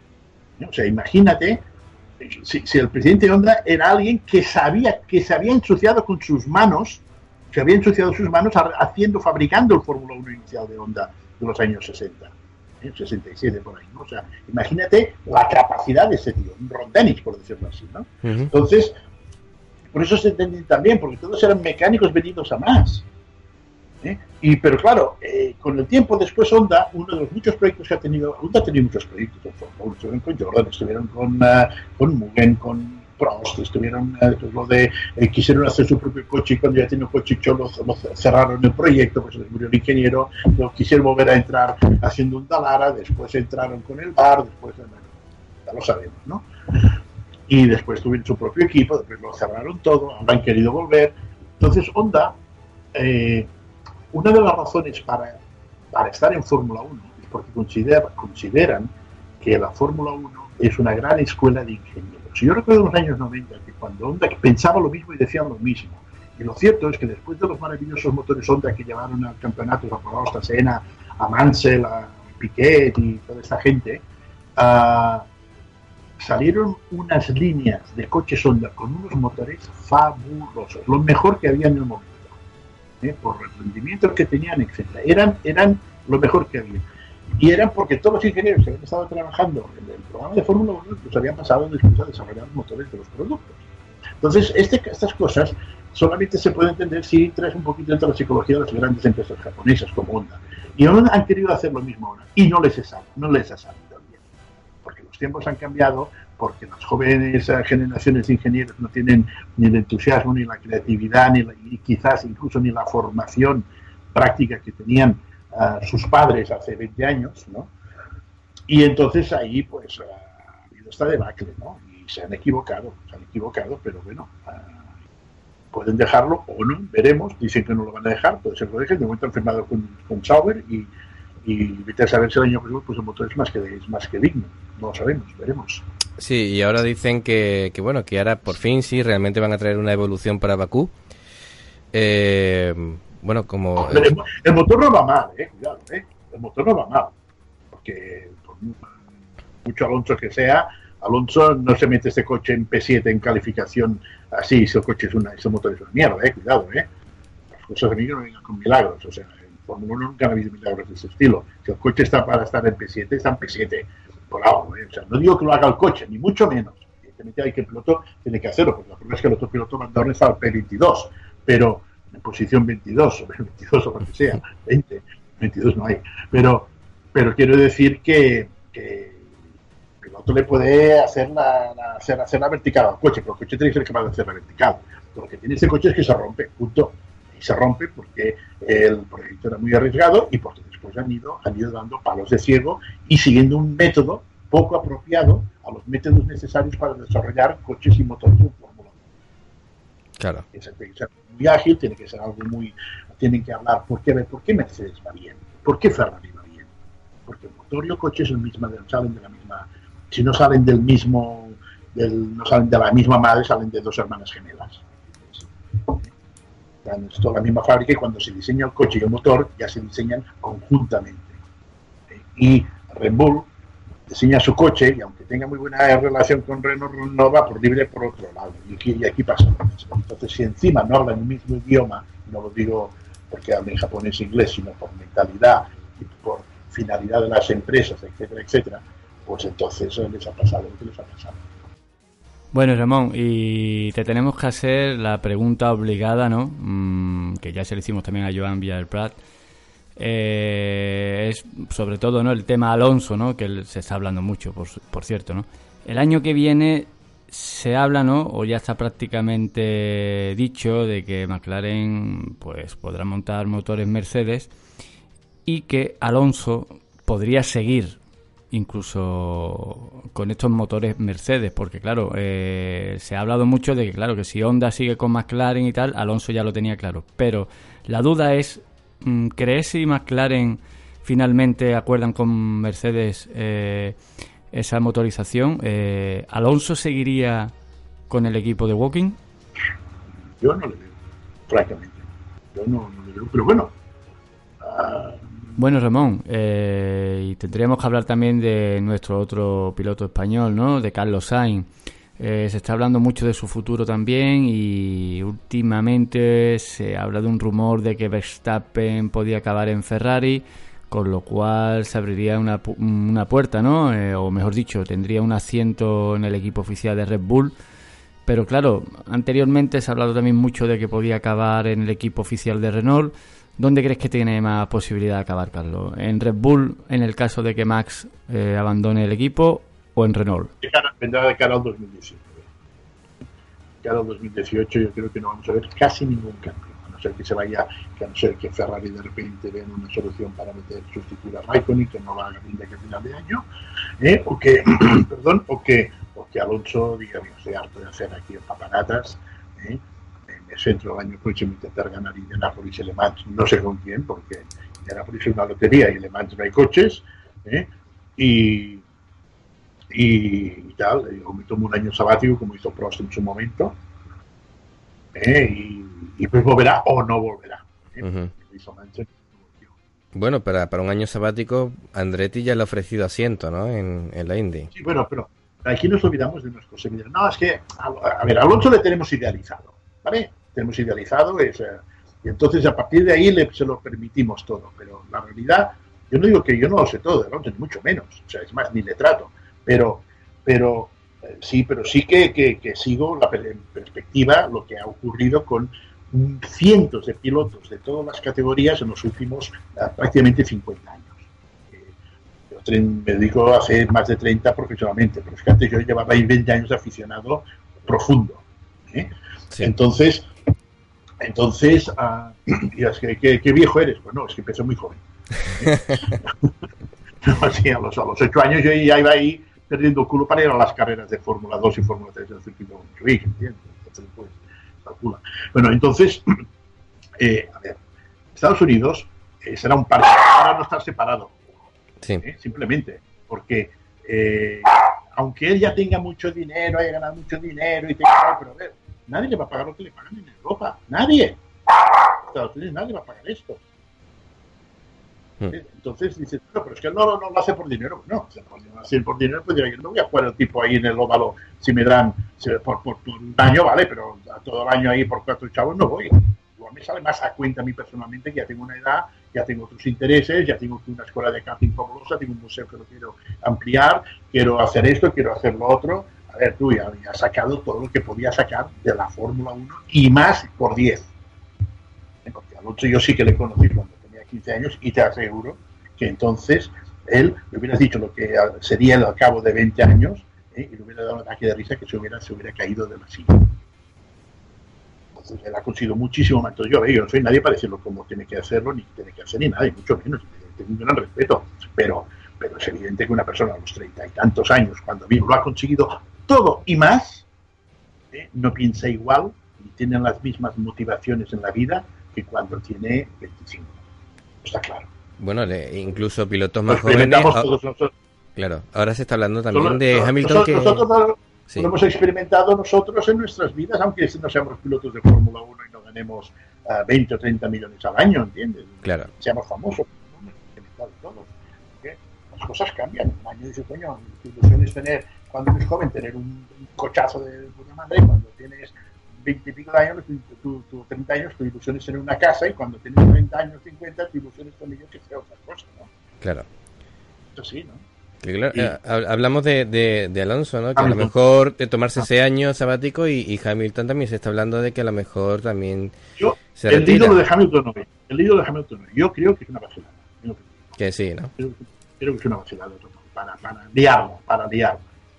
S3: O sea, imagínate, si, si el presidente de Honda era alguien que sabía, que se había ensuciado con sus manos, se había ensuciado sus manos haciendo, fabricando el Fórmula uno inicial de Honda de los años sesenta. sesenta y siete por ahí, ¿no? O sea, imagínate la capacidad de ese tío, un Ron Dennis, por decirlo así, ¿no? Uh-huh. Entonces, por eso se entienden también, porque todos eran mecánicos venidos a más. ¿eh? Y, pero claro, eh, con el tiempo después Honda, uno de los muchos proyectos que ha tenido, Honda ha tenido muchos proyectos, estuvieron con Jordan, estuvieron con, uh, con Mugen, con Prost, estuvieron, uh, pues lo de, eh, quisieron hacer su propio coche y cuando ya tenían un coche hecho lo, lo cerraron el proyecto, pues les murió el ingeniero, lo quisieron volver a entrar haciendo un Dallara, después entraron con el Bar, después, bueno, ya lo sabemos, ¿no? Y después tuvieron su propio equipo, después lo cerraron todo, ahora han querido volver. Entonces Honda, eh, una de las razones para, para estar en Fórmula uno es porque considera, consideran que la Fórmula uno es una gran escuela de ingenieros. Yo recuerdo en los años noventa que cuando Honda pensaba lo mismo y decían lo mismo. Y lo cierto es que después de los maravillosos motores Honda que llevaron al campeonato a Prost, a Senna, a Mansell, a Piquet y toda esta gente, uh, salieron unas líneas de coches Honda con unos motores fabulosos, lo mejor que había en el momento. ¿eh? Por el rendimiento que tenían, etcétera. Eran, eran lo mejor que había. Y eran porque todos los ingenieros que habían estado trabajando en el programa de Fórmula uno pues habían pasado después a desarrollar los motores de los productos. Entonces, este, estas cosas solamente se pueden entender si traes un poquito dentro de la psicología de las grandes empresas japonesas como Honda. Y Honda han querido hacer lo mismo ahora. Y no les ha salido, no les ha salido bien. Porque los tiempos han cambiado, porque las jóvenes generaciones de ingenieros no tienen ni el entusiasmo, ni la creatividad, ni la, y quizás incluso ni la formación práctica que tenían uh, sus padres hace veinte años, ¿no? Y entonces ahí pues uh, ha habido esta debacle, ¿no? Y se han equivocado, se han equivocado, pero bueno, uh, pueden dejarlo o no, veremos, dicen que no lo van a dejar, puede ser que lo dejen, de momento han firmado con, con Sauber y, y vete a saber si el año próximo pues el motor es más que, es más que digno, no lo sabemos, veremos.
S1: Sí, y ahora dicen que, que bueno, que ahora por fin sí, realmente van a traer una evolución para Bakú. Eh, bueno, como...
S3: El, el, el motor no va mal, eh, cuidado, eh, el motor no va mal, porque por mucho Alonso que sea, Alonso no se mete este coche en P siete en calificación así, si el coche es una, ese motor es una mierda, eh, cuidado, eh. Las cosas a mí no vengan con milagros, o sea, en Fórmula uno nunca ha habido milagros de ese estilo. Si el coche está para estar en P siete, está en P siete. Por algo, ¿eh? O sea, no digo que lo haga el coche, ni mucho menos. Evidentemente hay que el piloto tiene que hacerlo, porque la prueba es que el otro piloto Van Dorn está al P veintidós, pero en posición veintidós, o veintidós o lo que sea, veinte, veintidós no hay. Pero, pero quiero decir que, que el piloto le puede hacer la, la, hacer, hacer la vertical al coche, pero el coche tiene que ser capaz de hacer la vertical. Lo que tiene este coche es que se rompe, punto. Y se rompe porque el proyecto era muy arriesgado y porque después han ido, han ido dando palos de ciego y siguiendo un método poco apropiado a los métodos necesarios para desarrollar coches y motores de Fórmula uno.
S1: Claro.
S3: Tiene que ser muy ágil, tiene que ser algo muy... Tienen que hablar, ¿por qué, ¿por qué Mercedes va bien? ¿Por qué Ferrari va bien? Porque el motor y el coche son misma, salen de la misma... Si no salen del mismo... Del, no salen de la misma madre, salen de dos hermanas gemelas. Es toda la misma fábrica y cuando se diseña el coche y el motor ya se diseñan conjuntamente. Y Red Bull diseña su coche y aunque tenga muy buena relación con Renault, no va por libre por otro lado. Y aquí, y aquí pasa lo mismo. Entonces, si encima no hablan el mismo idioma, no lo digo porque hablen japonés e inglés, sino por mentalidad y por finalidad de las empresas, etcétera, etcétera, pues entonces les ha pasado lo que les ha pasado.
S4: Bueno, Ramón, y te tenemos que hacer la pregunta obligada, ¿no? Mm, que ya se le hicimos también a Joan Villarprat. Eh, es sobre todo, ¿no?, el tema Alonso, ¿no?, que se está hablando mucho, por, por cierto, ¿no? El año que viene se habla, ¿no?, o ya está prácticamente dicho, de que McLaren pues podrá montar motores Mercedes y que Alonso podría seguir incluso con estos motores Mercedes, porque claro, eh, se ha hablado mucho de que claro, que si Honda sigue con McLaren y tal, Alonso ya lo tenía claro, pero la duda es, ¿crees si McLaren finalmente acuerdan con Mercedes eh, esa motorización. Eh, ¿Alonso seguiría con el equipo de Woking?
S3: Yo no le veo, francamente. Yo no, no le veo, pero bueno. Uh...
S4: Bueno, Ramón, eh, y tendríamos que hablar también de nuestro otro piloto español, ¿no? De Carlos Sainz. Eh, se está hablando mucho de su futuro también y últimamente se habla de un rumor de que Verstappen podía acabar en Ferrari, con lo cual se abriría una, una puerta, ¿no? Eh, o mejor dicho, tendría un asiento en el equipo oficial de Red Bull. Pero claro, anteriormente se ha hablado también mucho de que podía acabar en el equipo oficial de Renault. ¿Dónde crees que tiene más posibilidad de acabar, Carlos? ¿En Red Bull, en el caso de que Max eh, abandone el equipo, o en Renault?
S3: Vendrá de cara al dos mil dieciocho. De cara al dos mil dieciocho yo creo que no vamos a ver casi ningún cambio, a no ser que se vaya, que a no ser que Ferrari de repente vea una solución para meter sustituir a Raikkonen, que no lo haga bien de que a final de año, ¿eh? o que, perdón, o que, o que Alonso diga, yo estoy harto de hacer aquí papanatas, ¿eh? me centro el año próximo intentar ganar Indianapolis y Le Mans, no sé con quién, porque Indianapolis es una lotería y en Le Mans no hay coches, ¿eh? y Y, y tal, o me tomo un año sabático como hizo Prost en su momento, ¿eh? y, y pues volverá o no volverá, ¿eh? Uh-huh.
S1: Bueno, para, para un año sabático Andretti ya le ha ofrecido asiento, ¿no? en, en la Indy.
S3: Sí, bueno, pero aquí nos olvidamos de unas cosas. No, es que, a, a ver, a Alonso le tenemos idealizado, ¿vale? Tenemos idealizado, es, eh, y entonces a partir de ahí le, se lo permitimos todo, pero la realidad, yo no digo que yo no lo sé todo de Alonso, ni mucho menos, o sea, es más, ni le trato. Pero, pero eh, sí, pero sí que, que, que sigo la en perspectiva lo que ha ocurrido con cientos de pilotos de todas las categorías en los últimos uh, prácticamente cincuenta años. Eh, yo me dedico a hacer más de treinta profesionalmente, pero es que antes yo llevaba veinte años de aficionado profundo. ¿eh? Sí. Entonces, entonces, uh, dirás, ¿qué, qué, ¿qué viejo eres? Pues no, es que empecé muy joven. ¿eh? Sí, a los, a los ocho años yo ya iba ahí perdiendo el culo para ir a las carreras de Fórmula dos y Fórmula tres del circuito de Montjuic, ¿entiendes? Entonces, pues, calcula. Bueno, entonces, eh, a ver, Estados Unidos eh, será un par para no estar separado,
S1: sí.
S3: ¿eh? Simplemente, porque eh, aunque él ya tenga mucho dinero, haya ganado mucho dinero y tenga, pero a ver, nadie le va a pagar lo que le pagan en Europa, nadie. Estados Unidos nadie va a pagar esto. Entonces dices, no, pero es que él no, no lo hace por dinero. No, si no lo hace por dinero, pues yo no voy a jugar el tipo ahí en el óvalo si me dan si por, por, por un año, vale, pero a todo el año ahí por cuatro chavos no voy. Igual me sale más a cuenta a mí personalmente, que ya tengo una edad, ya tengo otros intereses, ya tengo una escuela de karting fabulosa, tengo un museo que lo quiero ampliar, quiero hacer esto, quiero hacer lo otro. A ver, tú ya has sacado todo lo que podía sacar de la Fórmula uno y más por diez. Porque al otro yo sí que le conocí cuando quince años y te aseguro que entonces él le hubieras dicho lo que sería el al cabo de veinte años, ¿eh? y le hubiera dado un ataque de risa que se hubiera, se hubiera caído de la silla. Entonces él ha conseguido muchísimo más. Entonces yo, yo no soy nadie para decirlo como tiene que hacerlo, ni tiene que hacer ni nada, y mucho menos, tengo un gran respeto, pero, pero es evidente que una persona a los treinta y tantos años, cuando bien lo ha conseguido todo y más, ¿eh? no piensa igual ni tiene las mismas motivaciones en la vida que cuando tiene veinticinco. Está claro.
S1: Bueno, le, incluso pilotos más jóvenes. Oh,
S3: todos nosotros.
S1: Claro, ahora se está hablando también
S3: Solo,
S1: de
S3: no,
S1: Hamilton.
S3: Nosotros,
S1: que...
S3: nosotros lo,
S1: sí.
S3: lo hemos experimentado nosotros en nuestras vidas, aunque no seamos pilotos de Fórmula uno y no ganemos uh, veinte o treinta millones al año, ¿entiendes?
S1: Claro.
S3: Seamos famosos. Todos. Las cosas cambian. Un año dice, coño, tu ilusión es tener, cuando eres joven, tener un, un cochazo de puta madre, y cuando tienes veinte y pico de años, tu, tu, tu treinta años, tu ilusión es tener una casa, y cuando tienes treinta años, cincuenta, tu ilusión es tener que sea otra cosa, ¿no?
S1: Claro.
S3: Eso sí, ¿no?
S1: Claro, y, hablamos de, de, de Alonso, ¿no? Que Hamilton. A lo mejor de tomarse ah. ese año sabático, y, y Hamilton también se está hablando de que a lo mejor también
S3: yo,
S1: se
S3: el
S1: retira.
S3: ídolo de Hamilton no el ídolo de Hamilton no yo creo que es una vacilada. Que,
S1: que sí, ¿no?
S3: Creo, creo que es una vacilada para, para liarla, para liarla.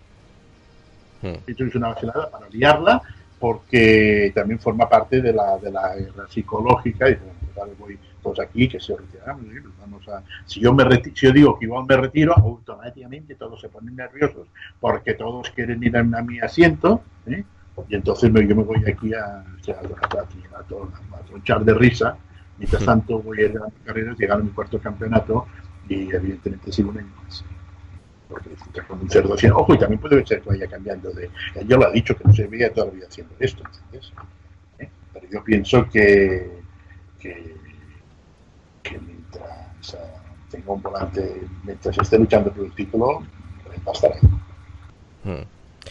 S3: Hmm. Creo que es una vacilada para liarla, porque también forma parte de la, de la guerra psicológica, y bueno, voy todos aquí, que se retiramos, vamos a, si yo me retiro, si yo digo que igual me retiro, automáticamente todos se ponen nerviosos, porque todos quieren ir a, a mi asiento, ¿eh? Y entonces me, yo me voy aquí a, a, a, a, a, a tronchar de risa. Mientras tanto voy a ir a las carreras, llegar a mi cuarto campeonato y evidentemente sigue un año más. Porque disfruta con un cerdo cien. Ojo, y también puede ser que vaya cambiando de. Yo lo he dicho que no se veía toda la vida haciendo esto, ¿entiendes? ¿Eh? Pero yo pienso que, que, que mientras uh, tenga un volante, mientras esté luchando por el título, va a estar ahí.
S1: Hmm.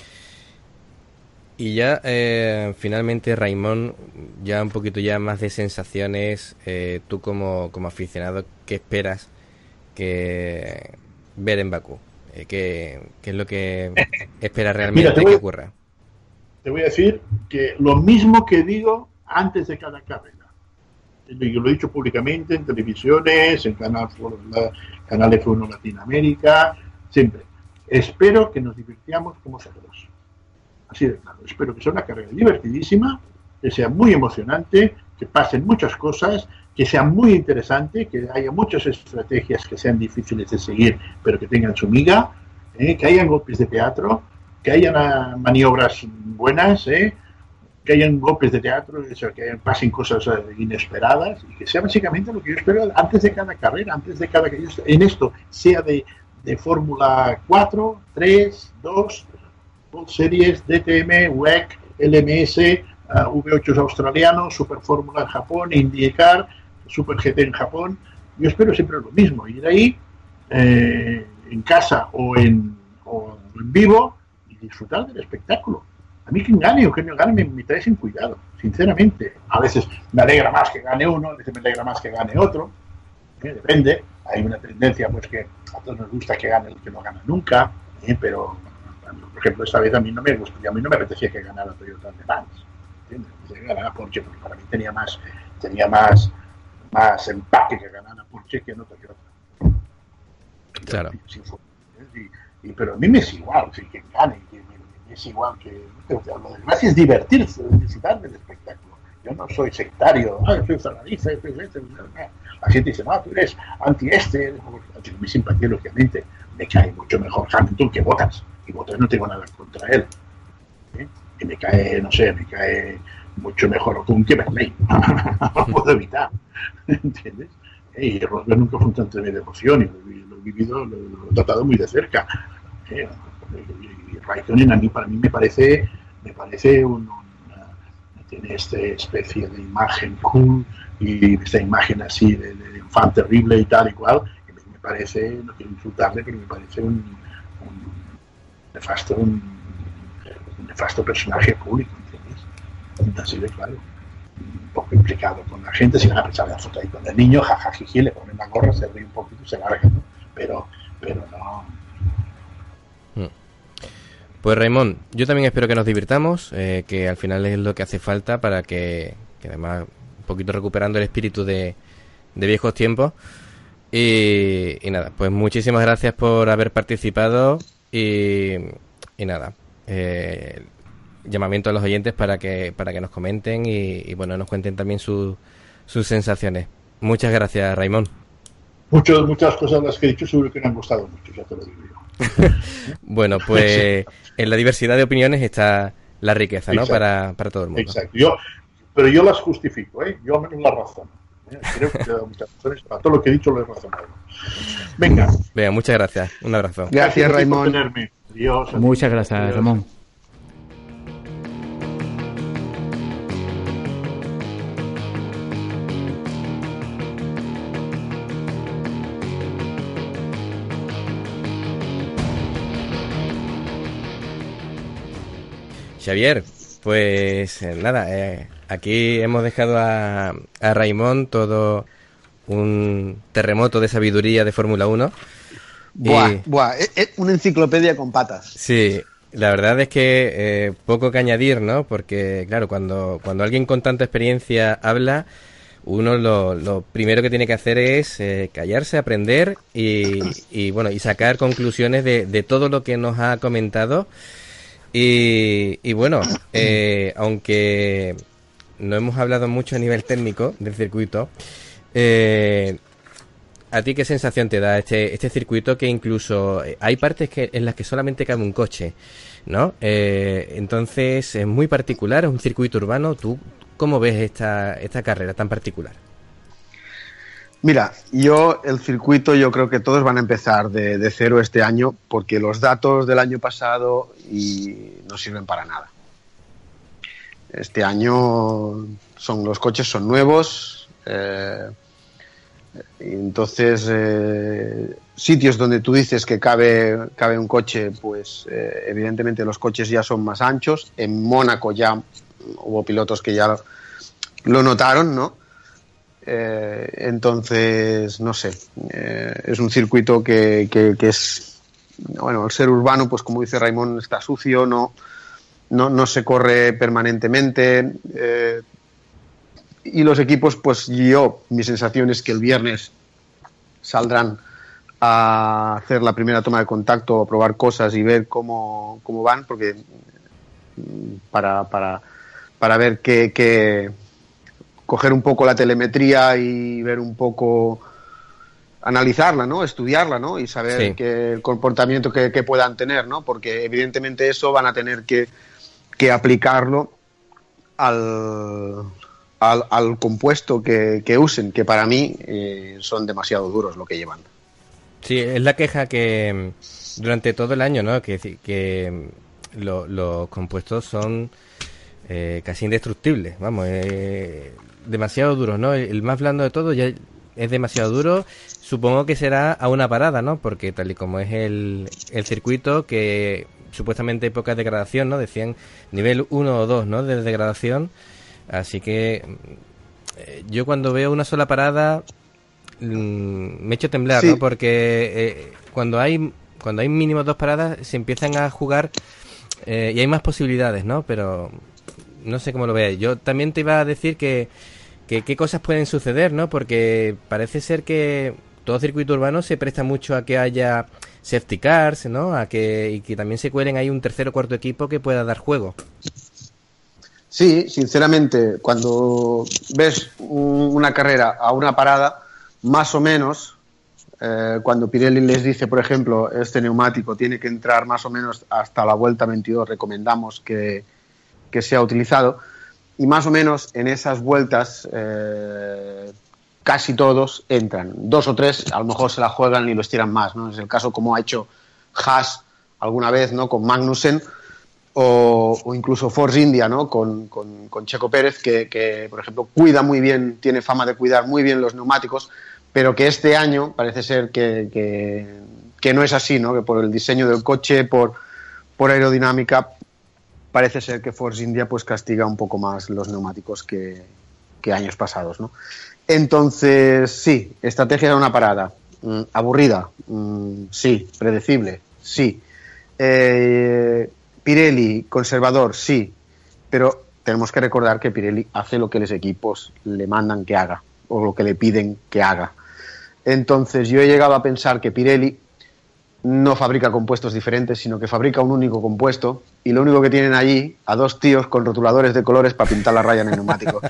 S1: Y ya, eh, finalmente, Raimon, ya un poquito ya más de sensaciones, eh, tú como, como aficionado, ¿qué esperas que ver en Bakú? Eh, ¿qué, ¿Qué es lo que esperas realmente Mira,
S3: voy,
S1: que ocurra?
S3: Te voy a decir que lo mismo que digo antes de cada carrera. Yo lo he dicho públicamente en televisiones, en canal, la, canal F uno Latinoamérica, siempre. Espero que nos divirtiamos como cerdos. Así de claro. Espero que sea una carrera divertidísima, que sea muy emocionante, que pasen muchas cosas, que sea muy interesante, que haya muchas estrategias que sean difíciles de seguir, pero que tengan su miga, ¿eh? Que hayan golpes de teatro, que hayan uh, maniobras buenas, ¿eh? Que hayan golpes de teatro, o sea, que hayan, pasen cosas uh, inesperadas, y que sea básicamente lo que yo espero antes de cada carrera, antes de cada en esto, sea de, de Fórmula cuatro, tres, dos, series, D T M, W E C, L M S, uh, V ocho australianos, Super Fórmula en Japón, IndyCar, Super G T en Japón. Yo espero siempre lo mismo, ir ahí eh, en casa o en, o en vivo y disfrutar del espectáculo. A mí quien gane o quien no gane me, me trae sin cuidado, sinceramente. A veces me alegra más que gane uno, a veces me alegra más que gane otro, ¿eh? Depende. Hay una tendencia pues que a todos nos gusta que gane el que no gana nunca, ¿eh? Pero por ejemplo, esta vez a mí no me gusta, a mí no me apetecía que ganara Toyota de Vans, ¿entiendes? Que ganara Porsche, porque para mí tenía más, tenía más, más empaque que ganara Porsche que no Toyota.
S1: Claro.
S3: Y, y, pero a mí me es igual, si que gane, que me, me es igual que lo demás es divertirse, disfrutar del espectáculo. Yo no soy sectario, ah, yo soy zarradista, yo soy este, la gente dice, no, tú eres anti este, mi simpatía, lógicamente, me cae mucho mejor Hamilton que Bottas. Y Bottas no tengo nada contra él. ¿Eh? Y me cae, no sé, me cae mucho mejor Ocon que Berlín. No lo puedo evitar. ¿Entiendes? Y Rosberg nunca fue un tanto de devoción y lo, lo he vivido, lo, lo he tratado muy de cerca. ¿Eh? Y, y Raikkonen a mí, para mí me parece, me parece un, una, tiene esta especie de imagen cool y esta imagen así de, de, de fan terrible y tal y cual. Que me, me parece, no quiero insultarle, pero me parece un, un nefasto, un, un nefasto personaje público, ¿entiendes? Así de claro, un poco implicado con la gente, si van a pensar en la foto ahí con el niño, jajajiji, le ponen la gorra, se ríe un poquito y se larga, ¿no? Pero, pero no.
S1: Pues Raimon, yo también espero que nos divirtamos, eh, que al final es lo que hace falta para que, que además, un poquito recuperando el espíritu de, de viejos tiempos. Y, y nada, pues muchísimas gracias por haber participado. Y, y nada, eh, llamamiento a los oyentes para que para que nos comenten y, y bueno, nos cuenten también su, sus sensaciones. Muchas gracias, Raimon.
S3: Muchas, muchas cosas las que he dicho seguro que me han gustado mucho, ya te lo digo yo.
S1: Bueno, pues en la diversidad de opiniones está la riqueza, ¿no? Para, para todo el mundo.
S3: Exacto. Yo, pero yo las justifico, ¿eh? Yo menos la razón. ¿eh? Creo que he dado muchas razones. Para todo lo que he dicho lo he razonado. Venga.
S1: Venga, muchas gracias. Un abrazo.
S2: Gracias, gracias Raimon.
S3: Adiós.
S4: Muchas gracias, adiós. Ramón.
S1: Xavier, pues eh, nada, eh, aquí hemos dejado a, a Raimon todo un terremoto de sabiduría de Fórmula uno.
S2: Buah,
S1: y,
S2: buah, es, es una enciclopedia con patas.
S1: Sí, la verdad es que eh, poco que añadir, ¿no? Porque, claro, cuando, cuando alguien con tanta experiencia habla, uno lo, lo primero que tiene que hacer es eh, callarse, aprender y, y, bueno, y sacar conclusiones de, de todo lo que nos ha comentado. Y, y bueno, eh, aunque no hemos hablado mucho a nivel técnico del circuito, eh, ¿a ti qué sensación te da este este circuito que incluso hay partes que en las que solamente cabe un coche, ¿no? Eh, entonces es muy particular, es un circuito urbano. ¿Tú cómo ves esta esta carrera tan particular?
S2: Mira, yo el circuito yo creo que todos van a empezar de, de cero este año porque los datos del año pasado y no sirven para nada. Este año son los coches son nuevos, eh, entonces eh, sitios donde tú dices que cabe cabe un coche, pues eh, evidentemente los coches ya son más anchos. En Mónaco ya hubo pilotos que ya lo, lo notaron, ¿no? Eh, entonces, no sé, eh, es un circuito que, que, que es, bueno, al ser urbano, pues como dice Raimon, está sucio, no, no, no se corre permanentemente, eh, y los equipos, pues yo, mi sensación es que el viernes saldrán a hacer la primera toma de contacto, a probar cosas y ver cómo, cómo van, porque para, para, para ver qué, qué coger un poco la telemetría y ver un poco, analizarla, ¿no? Estudiarla, ¿no? Y saber
S1: Sí.
S2: que el comportamiento que, que puedan tener, ¿no? Porque evidentemente eso van a tener que, que aplicarlo al, al, al compuesto que, que usen, que para mí eh, son demasiado duros lo que llevan.
S1: Sí, es la queja que mm, durante todo el año, ¿no? Que, que mm, lo- los compuestos son eh, casi indestructibles, vamos, eh, demasiado duros, ¿no? El, el más blando de todo ya es demasiado duro. Supongo que será a una parada, ¿no? Porque tal y como es el, el circuito, que supuestamente hay poca degradación, ¿no? Decían nivel uno o dos, ¿no? De degradación. Así que eh, yo cuando veo una sola parada mm, me echo a temblar,
S2: Sí.
S1: ¿no? Porque eh, cuando hay cuando hay mínimo dos paradas se empiezan a jugar eh, y hay más posibilidades, ¿no? Pero no sé cómo lo veáis. Yo también te iba a decir que, que qué cosas pueden suceder, ¿no? Porque parece ser que todo circuito urbano se presta mucho a que haya safety cars, ¿no? A que, y que también se cuelen ahí un tercer o cuarto equipo que pueda dar juego.
S2: Sí, sinceramente, cuando ves un- una carrera a una parada, más o menos, eh, cuando Pirelli les dice, por ejemplo, este neumático tiene que entrar más o menos hasta la vuelta veintidós, recomendamos que, que sea utilizado, y más o menos en esas vueltas eh, casi todos entran. Dos o tres a lo mejor se la juegan y lo estiran más, ¿no? Es el caso como ha hecho Haas alguna vez, ¿no? Con Magnussen, o, o incluso Force India, ¿no? Con, con, con Checo Pérez, que, que, por ejemplo, cuida muy bien, tiene fama de cuidar muy bien los neumáticos, pero que este año parece ser que, que, que no es así, ¿no? Que por el diseño del coche, por, por aerodinámica, parece ser que Force India pues castiga un poco más los neumáticos que, que años pasados, ¿no? Entonces, sí, estrategia de una parada. Mm, aburrida, mm, sí. Predecible, sí. Eh, Pirelli, conservador, sí. Pero tenemos que recordar que Pirelli hace lo que los equipos le mandan que haga, o lo que le piden que haga. Entonces, yo he llegado a pensar que Pirelli no fabrica compuestos diferentes, sino que fabrica un único compuesto, y lo único que tienen allí, a dos tíos con rotuladores de colores para pintar la raya en el neumático.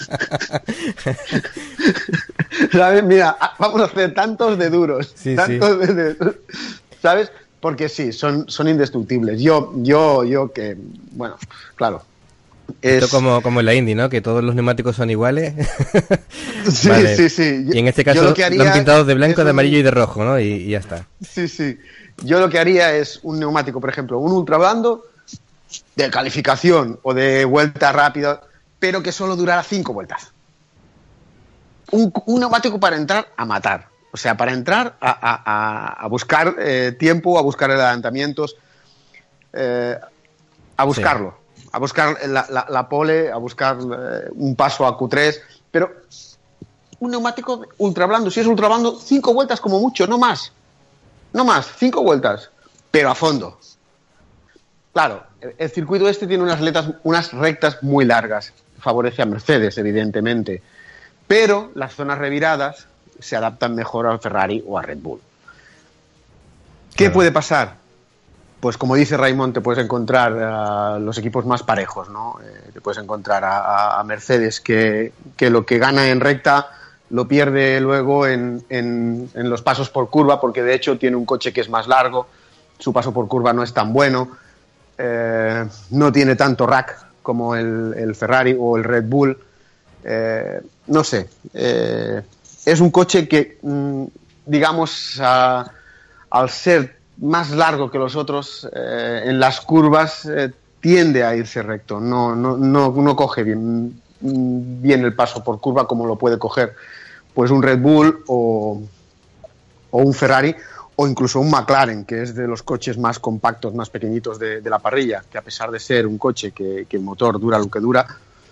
S2: ¿Sabes? Mira, vamos a hacer tantos de duros,
S1: Sí,
S2: tantos
S1: sí.
S2: de, de- ¿sabes? Porque sí, son, son indestructibles. Yo, yo, yo que, bueno, claro. Es,
S1: Esto como, como en la Indy, ¿no? Que todos los neumáticos son iguales.
S2: sí,
S1: Vale.
S2: sí, sí.
S1: Y en este
S2: Yo
S1: caso
S2: lo que
S1: lo
S2: haría
S1: han pintado de blanco,
S2: es
S1: de
S2: un-
S1: amarillo y de rojo, ¿no? Y, y ya está.
S2: Sí, sí. Yo lo que haría es un neumático, por ejemplo, un ultra blando de calificación o de vuelta rápida, pero que solo durara cinco vueltas. Un, un neumático para entrar a matar. O sea, para entrar a, a- a- a buscar eh, tiempo, a buscar adelantamientos, eh, a buscarlo. A buscar la, la- la pole, a buscar eh, un paso a Q tres, pero un neumático ultra blando, si es ultra blando, cinco vueltas como mucho, no más. No más, cinco vueltas, pero a fondo. Claro, el, el circuito este tiene unas, letas, unas rectas muy largas. Favorece a Mercedes, evidentemente. Pero las zonas reviradas se adaptan mejor al Ferrari o a Red Bull. ¿Qué
S1: Claro.
S2: puede pasar? Pues como dice Raimon, te puedes encontrar a los equipos más parejos, ¿no? Eh, te puedes encontrar a, a- a Mercedes que, que lo que gana en recta lo pierde luego en, en- en los pasos por curva, porque de hecho tiene un coche que es más largo, su paso por curva no es tan bueno, eh, no tiene tanto rack como el, el Ferrari o el Red Bull. Eh, no sé, eh, es un coche que, digamos, a, al ser más largo que los otros, eh, en las curvas eh, tiende a irse recto, no, no, no, no coge bien, bien el paso por curva como lo puede coger pues un Red Bull o, o un Ferrari o incluso un McLaren, que es de los coches más compactos, más pequeñitos de, de la parrilla, que a pesar de ser un coche que, que el motor dura lo que dura,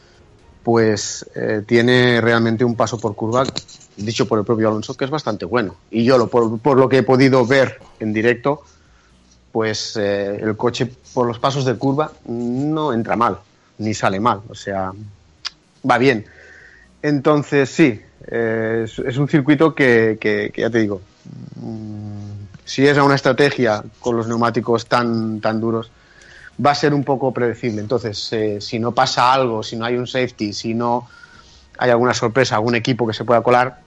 S2: pues eh, tiene realmente un paso por curva, dicho por el propio Alonso, que es bastante bueno. Y yo, lo, por, por lo que he podido ver en directo, pues eh, el coche por los pasos de curva no entra mal, ni sale mal, o sea, va bien. Entonces sí, eh, es, es un circuito que, que, que ya te digo, mmm, si es a una estrategia con los neumáticos tan, tan duros, va a ser un poco predecible. Entonces, eh, si no pasa algo, si no hay un safety, si no hay alguna sorpresa, algún equipo que se pueda colar,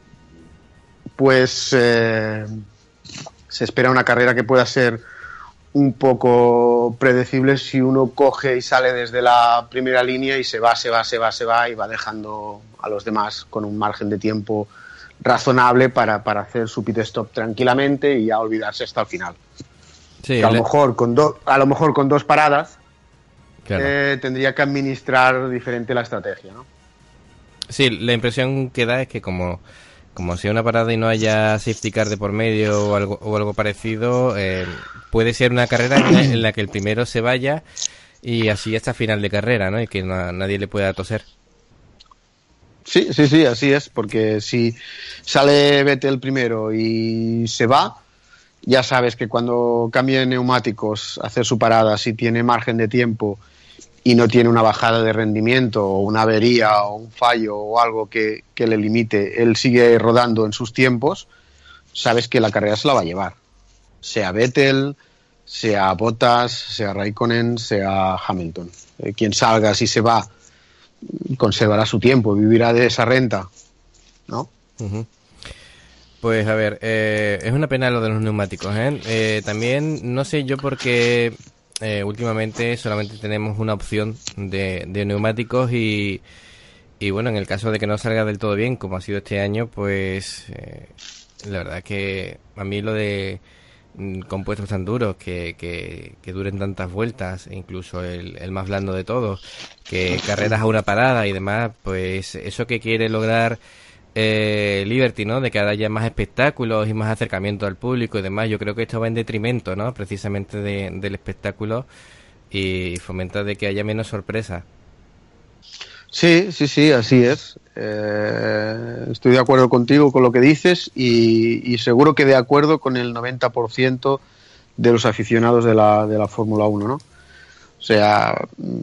S2: pues eh, se espera una carrera que pueda ser un poco predecible si uno coge y sale desde la primera línea y se va, se va, se va, se va y va dejando a los demás con un margen de tiempo razonable para, para hacer su pit stop tranquilamente y ya olvidarse hasta el final. Sí, que a, lo le... mejor con do, a lo mejor con dos paradas claro. eh, tendría que administrar diferente la estrategia, ¿no?
S1: Sí, la impresión que da es que como, como sea una parada y no haya safety car de por medio o algo, o algo parecido, eh, puede ser una carrera en la, en la que el primero se vaya y así hasta final de carrera, ¿no? Y que na, nadie le pueda toser.
S2: Sí, sí, sí, así es, porque si sale Vettel primero y se va, ya sabes que cuando cambie de neumáticos, hacer su parada, si tiene margen de tiempo y no tiene una bajada de rendimiento o una avería o un fallo o algo que, que le limite, él sigue rodando en sus tiempos, sabes que la carrera se la va a llevar. Sea Vettel, sea Bottas, sea Raikkonen, sea Hamilton. Eh, quien salga, si se va, conservará su tiempo, vivirá de esa renta, ¿no?
S1: Uh-huh. Pues a ver, eh, es una pena lo de los neumáticos, ¿eh? Eh, también no sé yo por qué eh, últimamente solamente tenemos una opción de, de neumáticos y, y bueno, en el caso de que no salga del todo bien, como ha sido este año, pues eh, la verdad es que a mí lo de mm, compuestos tan duros, que, que, que duren tantas vueltas, incluso el, el más blando de todos, que carreras a una parada y demás, pues eso que quiere lograr Eh, Liberty, ¿no? De que haya más espectáculos y más acercamiento al público y demás. Yo creo que esto va en detrimento, ¿no? Precisamente de, del espectáculo y fomenta de que haya menos sorpresa.
S2: Sí, sí, sí, así es. Eh, estoy de acuerdo contigo con lo que dices y, y seguro que de acuerdo con el noventa por ciento de los aficionados de la, de la Fórmula uno, ¿no? O sea,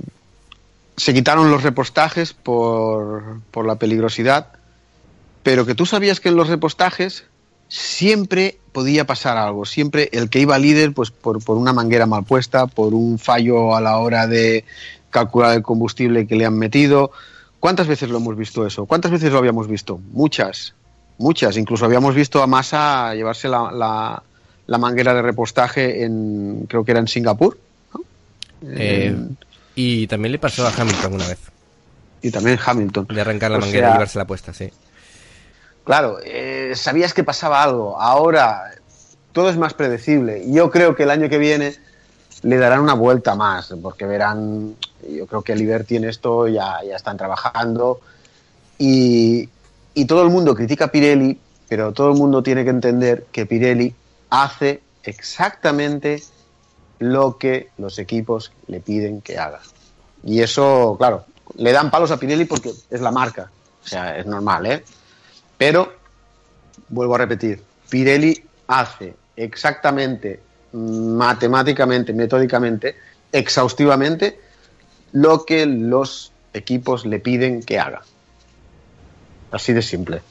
S2: se quitaron los repostajes por, por la peligrosidad, pero que tú sabías que en los repostajes siempre podía pasar algo, siempre el que iba líder, pues por, por una manguera mal puesta, por un fallo a la hora de calcular el combustible que le han metido. ¿Cuántas veces lo hemos visto eso? ¿Cuántas veces lo habíamos visto? Muchas, muchas. Incluso habíamos visto a Massa llevarse la, la, la manguera de repostaje en, creo que era en Singapur, ¿no?
S1: Eh, en... Y también le pasó a Hamilton una vez.
S2: Y también Hamilton.
S1: De arrancar la o manguera sea... y llevarse la puesta, sí.
S2: Claro, eh, sabías que pasaba algo. Ahora todo es más predecible. Yo creo que el año que viene le darán una vuelta más, porque verán, yo creo que Liberty en esto ya, ya están trabajando y, y todo el mundo critica a Pirelli, pero todo el mundo tiene que entender que Pirelli hace exactamente lo que los equipos le piden que haga. Y eso, claro, le dan palos a Pirelli porque es la marca. O sea, es normal, ¿eh? Pero, vuelvo a repetir, Pirelli hace exactamente, matemáticamente, metódicamente, exhaustivamente, lo que los equipos le piden que haga. Así de simple.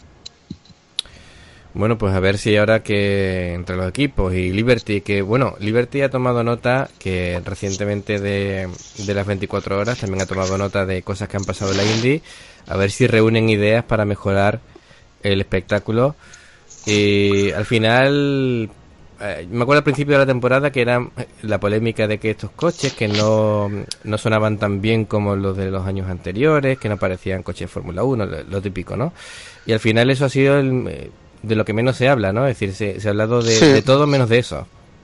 S1: Bueno, pues a ver si ahora que entre los equipos y Liberty, que bueno, Liberty ha tomado nota que recientemente de, de las veinticuatro horas, también ha tomado nota de cosas que han pasado en la Indy, a ver si reúnen ideas para mejorar el espectáculo y al final eh, me acuerdo al principio de la temporada que era la polémica de que estos coches que no, no sonaban tan bien como los de los años anteriores, que no parecían coches de Fórmula uno, lo, lo típico, ¿no? Y al final eso ha sido el, de lo que menos se habla, ¿no? Es decir, se, se ha hablado de, sí. de todo menos de eso.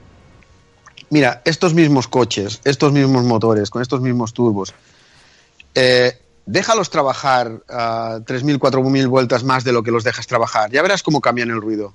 S2: Mira, estos mismos coches, estos mismos motores, con estos mismos turbos, eh, déjalos trabajar a tres mil, cuatro mil vueltas más de lo que los dejas trabajar. Ya verás cómo cambian el ruido.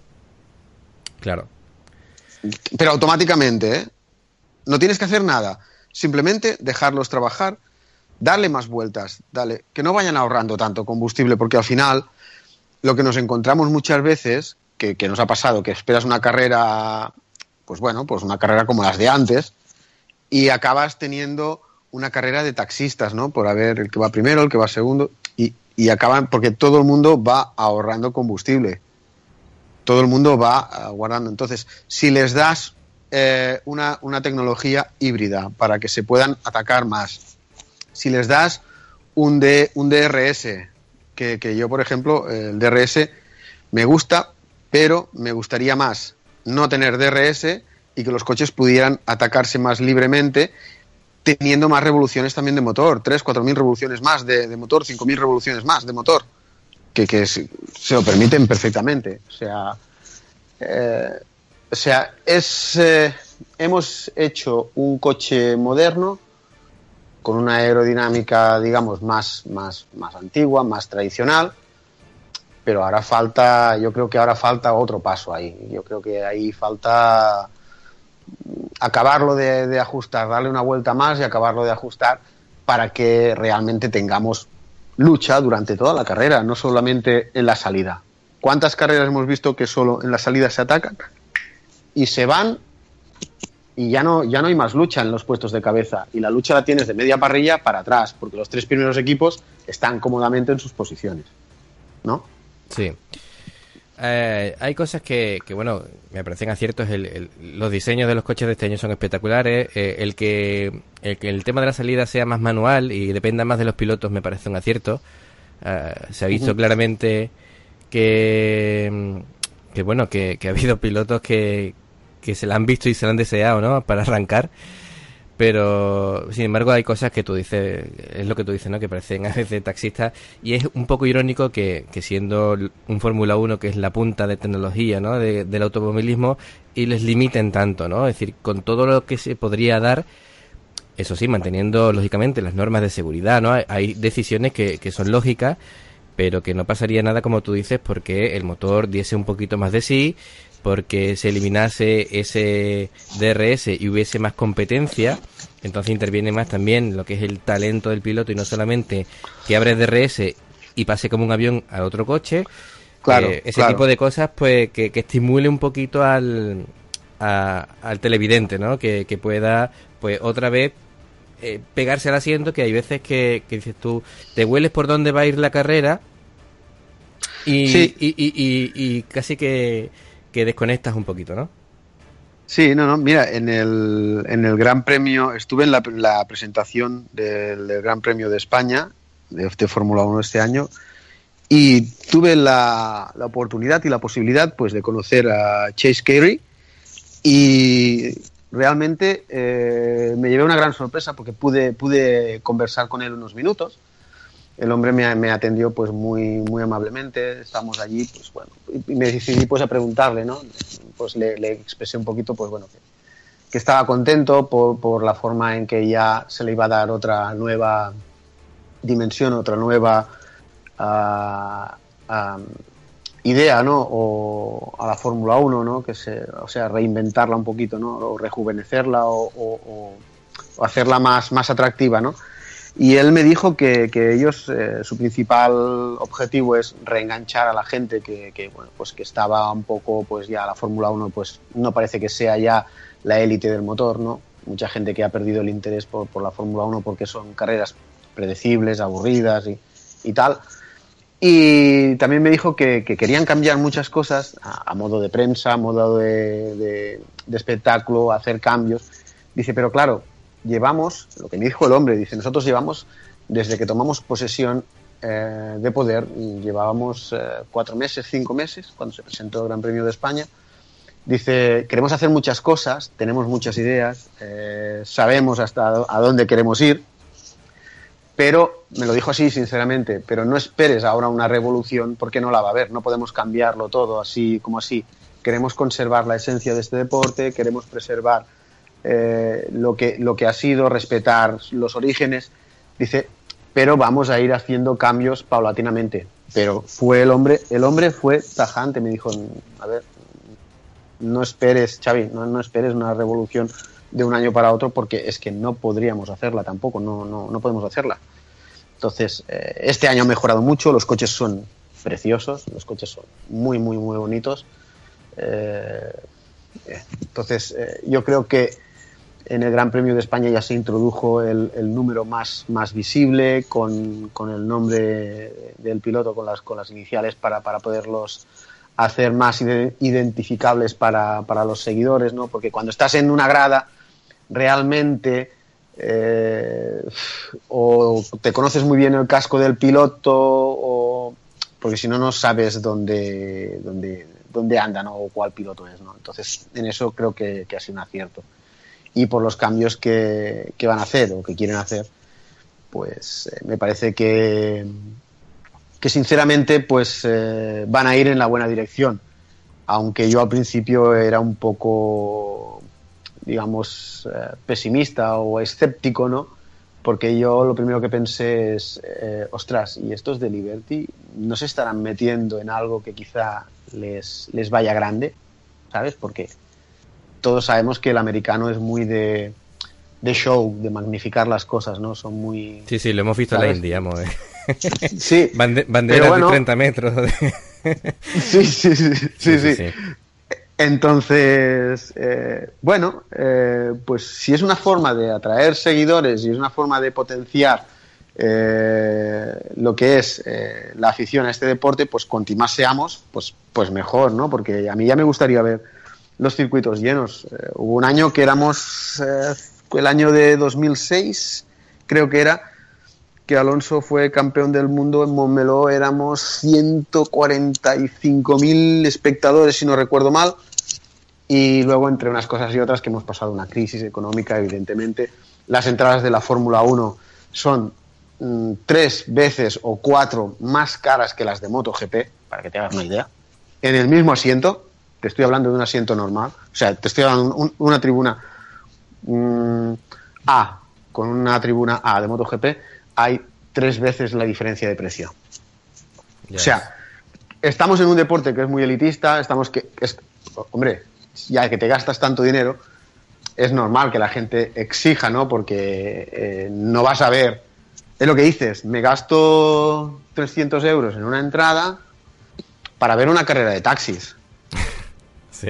S1: Claro.
S2: Pero automáticamente, ¿eh? No tienes que hacer nada. Simplemente dejarlos trabajar, darle más vueltas, dale, que no vayan ahorrando tanto combustible, porque al final lo que nos encontramos muchas veces, que, que nos ha pasado, que esperas una carrera... pues bueno, pues una carrera como las de antes y acabas teniendo una carrera de taxistas, ¿no? Por haber el que va primero, el que va segundo y, y acaban, porque todo el mundo va ahorrando combustible, todo el mundo va uh, guardando. Entonces, si les das eh, una, una tecnología híbrida para que se puedan atacar más, si les das un, D, un D R S, que, que yo, por ejemplo, el D R S me gusta, pero me gustaría más no tener D R S y que los coches pudieran atacarse más libremente, teniendo más revoluciones también de motor, tres, cuatro mil revoluciones más de, de motor, cinco mil revoluciones más de motor, que, que se, se lo permiten perfectamente. O sea, eh, o sea es eh, hemos hecho un coche moderno con una aerodinámica, digamos, más, más, más antigua, más tradicional, pero ahora falta, yo creo que ahora falta otro paso ahí. Yo creo que ahí falta acabarlo de, de ajustar, darle una vuelta más y acabarlo de ajustar para que realmente tengamos lucha durante toda la carrera, no solamente en la salida. ¿Cuántas carreras hemos visto que solo en la salida se atacan y se van y ya no, ya no hay más lucha en los puestos de cabeza? Y la lucha la tienes de media parrilla para atrás, porque los tres primeros equipos están cómodamente en sus posiciones, ¿no?
S1: Sí. Eh, hay cosas que, que, bueno, me parecen aciertos. El, el, los diseños de los coches de este año son espectaculares. Eh, el, que, el que el tema de la salida sea más manual y dependa más de los pilotos me parece un acierto. Eh, se ha visto uh-huh. claramente que, que bueno, que, que ha habido pilotos que, que se la han visto y se la han deseado, ¿no? Para arrancar. Pero, sin embargo, hay cosas que tú dices, es lo que tú dices, ¿no? Que parecen a veces taxistas, y es un poco irónico que, que siendo un Fórmula uno que es la punta de tecnología, ¿no? De, del automovilismo, y les limiten tanto, ¿no? Es decir, con todo lo que se podría dar, eso sí, manteniendo, lógicamente, las normas de seguridad, ¿no? Hay, hay decisiones que, que son lógicas, pero que no pasaría nada, como tú dices, porque el motor diese un poquito más de sí, porque se eliminase ese D R S y hubiese más competencia. Entonces interviene más también lo que es el talento del piloto y no solamente que abre D R S y pase como un avión al otro coche.
S2: Claro,
S1: eh, ese
S2: claro.
S1: tipo de cosas pues que, que estimule un poquito al, a, al televidente, ¿no? Que, que pueda pues otra vez eh, pegarse al asiento, que hay veces que, que dices tú, te hueles por dónde va a ir la carrera y,
S2: sí.
S1: y, y, y, y casi que que desconectas un poquito, ¿no?
S2: Sí, no, no, mira, en el, en el Gran Premio, estuve en la, la presentación del, del Gran Premio de España, de, de Fórmula uno este año, y tuve la, la oportunidad y la posibilidad, pues, de conocer a Chase Carey, y realmente eh, me llevé una gran sorpresa porque pude, pude conversar con él unos minutos. El hombre me, me atendió pues muy muy amablemente, estamos allí, pues bueno, y me decidí pues a preguntarle, ¿no? Pues le, le expresé un poquito, pues bueno, que, que estaba contento por, por la forma en que ya se le iba a dar otra nueva dimensión, otra nueva uh, um, idea, ¿no? O a la Fórmula uno, ¿no? Que se, o sea, reinventarla un poquito, ¿no? O rejuvenecerla o, o, o hacerla más, más atractiva, ¿no? Y él me dijo que, que ellos, eh, su principal objetivo es reenganchar a la gente que, que, bueno, pues que estaba un poco, pues ya la Fórmula uno, pues no parece que sea ya la élite del motor, ¿no? Mucha gente que ha perdido el interés por, por la Fórmula uno porque son carreras predecibles, aburridas y, y tal. Y también me dijo que, que querían cambiar muchas cosas a, a modo de prensa, a modo de, de, de espectáculo, hacer cambios. Dice, pero claro, llevamos, lo que me dijo el hombre, dice, nosotros llevamos, desde que tomamos posesión eh, de poder, llevábamos eh, cuatro meses, cinco meses, cuando se presentó el Gran Premio de España, Dice, queremos hacer muchas cosas, tenemos muchas ideas, eh, sabemos hasta a dónde queremos ir, pero, me lo dijo así sinceramente, pero no esperes ahora una revolución porque no la va a haber, no podemos cambiarlo todo así como así. Queremos conservar la esencia de este deporte, queremos preservar eh, lo que, lo que ha sido, respetar los orígenes. Dice, pero vamos a ir haciendo cambios paulatinamente. Pero fue el hombre, el hombre fue tajante, me dijo, a ver, no esperes, Xavi, no, no esperes una revolución de un año para otro porque es que no podríamos hacerla tampoco, no, no, no podemos hacerla. Entonces, eh, este año ha mejorado mucho, los coches son preciosos, los coches son muy, muy, muy bonitos. Eh, entonces, eh, yo creo que en el Gran Premio de España ya se introdujo el, el número más, más visible con, con el nombre del piloto, con las, con las iniciales para, para poderlos hacer más identificables para, para los seguidores, ¿no? Porque cuando estás en una grada, realmente eh, o te conoces muy bien el casco del piloto, o porque si no, no sabes dónde, dónde, dónde anda, ¿no? O cuál piloto es, ¿no? Entonces, en eso creo que, que ha sido un acierto. Y por los cambios que, que van a hacer o que quieren hacer, pues eh, me parece que que sinceramente pues eh, van a ir en la buena dirección, aunque yo al principio era un poco, digamos, eh, pesimista o escéptico, ¿no? Porque yo lo primero que pensé es, eh, ostras, ¿y estos de Liberty no se estarán metiendo en algo que quizá les, les vaya grande? ¿Sabes? Porque todos sabemos que el americano es muy de, de show, de magnificar las cosas, ¿no? Son muy...
S1: Sí, sí, lo hemos visto, ¿sabes? En la India, ¿no?
S2: Sí,
S1: Bande banderas bueno, de treinta metros.
S2: sí, sí, sí, sí, sí, sí. sí. Entonces, eh, bueno, eh, pues si es una forma de atraer seguidores y es una forma de potenciar eh, lo que es eh, la afición a este deporte, pues cuanto más seamos, pues, pues mejor, ¿no? Porque a mí ya me gustaría ver los circuitos llenos. Eh, hubo un año que éramos, eh, el año de dos mil seis, creo que era, que Alonso fue campeón del mundo en Montmeló, éramos ciento cuarenta y cinco mil espectadores, si no recuerdo mal, y luego entre unas cosas y otras que hemos pasado una crisis económica, evidentemente. Las entradas de la Fórmula uno son mmm, tres veces o cuatro más caras que las de MotoGP, para que te hagas una idea, en el mismo asiento. Te estoy hablando de un asiento normal, o sea, te estoy hablando de un, una tribuna mmm, A con una tribuna A de MotoGP, hay tres veces la diferencia de precio. Yes. O sea, estamos en un deporte que es muy elitista, estamos que, es, hombre, ya que te gastas tanto dinero, es normal que la gente exija, ¿no? Porque eh, no vas a ver, es lo que dices, me gasto trescientos euros en una entrada para ver una carrera de taxis.
S1: Sí.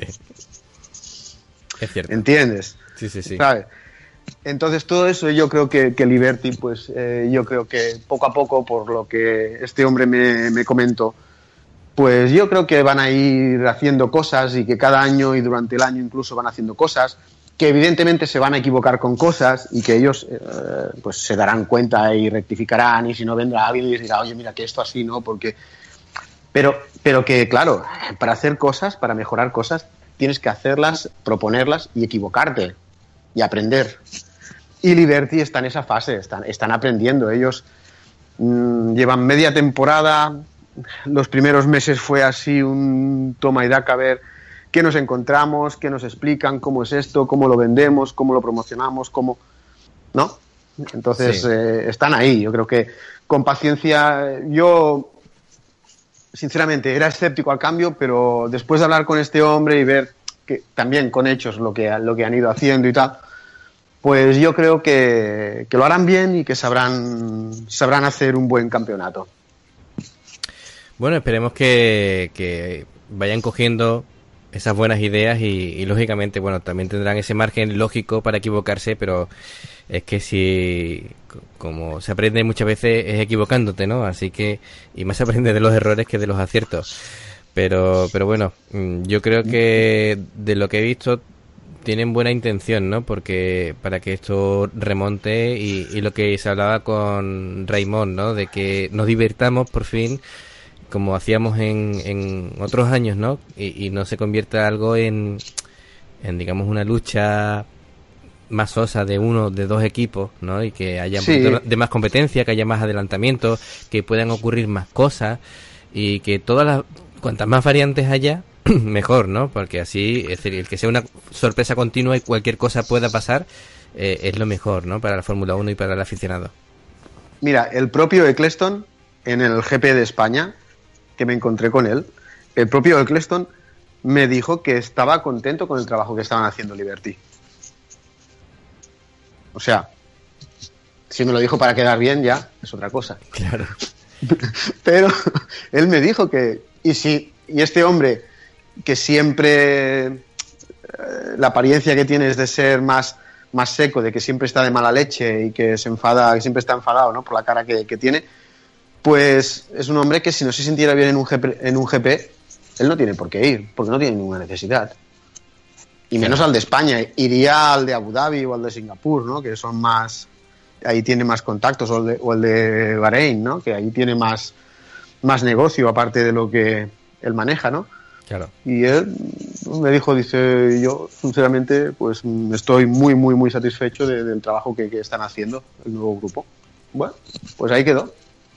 S1: Es cierto.
S2: ¿Entiendes?
S1: Sí, sí, sí.
S2: ¿Sabes? Entonces todo eso yo creo que, que Liberty, pues eh, yo creo que poco a poco, por lo que este hombre me, me comentó, pues yo creo que van a ir haciendo cosas y que cada año y durante el año incluso van haciendo cosas, que evidentemente se van a equivocar con cosas y que ellos eh, pues se darán cuenta y rectificarán, y si no vendrá alguien y les dirá, oye, mira que esto así, ¿no? Porque... Pero, pero que claro, para hacer cosas, para mejorar cosas, tienes que hacerlas, proponerlas y equivocarte y aprender. Y Liberty está en esa fase, están, están aprendiendo. Ellos mmm, llevan media temporada, los primeros meses fue así un toma y daca, a ver qué nos encontramos, qué nos explican, cómo es esto, cómo lo vendemos, cómo lo promocionamos, cómo... ¿No? Entonces, sí. eh, están ahí. Yo creo que con paciencia, yo sinceramente era escéptico al cambio, pero después de hablar con este hombre y ver que también con hechos lo que, lo que han ido haciendo y tal, pues yo creo que, que lo harán bien y que sabrán, sabrán hacer un buen campeonato.
S1: Bueno, esperemos que, que vayan cogiendo esas buenas ideas y, y lógicamente, bueno, también tendrán ese margen lógico para equivocarse, pero es que si, como se aprende muchas veces, es equivocándote, ¿no? Así que, y más se aprende de los errores que de los aciertos. Pero, pero bueno, yo creo que de lo que he visto tienen buena intención, ¿no? Porque para que esto remonte y, y lo que se hablaba con Raymond, ¿no? De que nos divirtamos por fin como hacíamos en, en otros años, ¿no? Y, y no se convierta algo en, en, digamos, una lucha más sosa de uno, de dos equipos, ¿no? Y que haya
S2: Sí.
S1: un poquito de más competencia, que haya más adelantamiento, que puedan ocurrir más cosas y que todas las, cuantas más variantes haya, mejor, ¿no? Porque así, es decir, el que sea una sorpresa continua y cualquier cosa pueda pasar, eh, es lo mejor, ¿no? Para la Fórmula uno y para el aficionado.
S2: Mira, el propio Eccleston, en el G P de España, que me encontré con él, el propio Eccleston me dijo que estaba contento con el trabajo que estaban haciendo Liberty. O sea, si me lo dijo para quedar bien ya, es otra cosa.
S1: Claro.
S2: Pero él me dijo que, y si, y este hombre, que siempre eh, la apariencia que tiene es de ser más, más seco, de que siempre está de mala leche y que se enfada, que siempre está enfadado, ¿no? Por la cara que, que tiene, pues es un hombre que si no se sintiera bien en un G P, en un G P, él no tiene por qué ir, porque no tiene ninguna necesidad. Y menos al de España, iría al de Abu Dhabi o al de Singapur, ¿no? Que son más, ahí tiene más contactos, o el de, o el de Bahrein, ¿no? Que ahí tiene más, más negocio aparte de lo que él maneja, ¿no?
S1: Claro.
S2: Y él me dijo, dice, yo sinceramente pues estoy muy, muy, muy satisfecho de, del trabajo que, que están haciendo el nuevo grupo. Bueno, pues ahí quedó.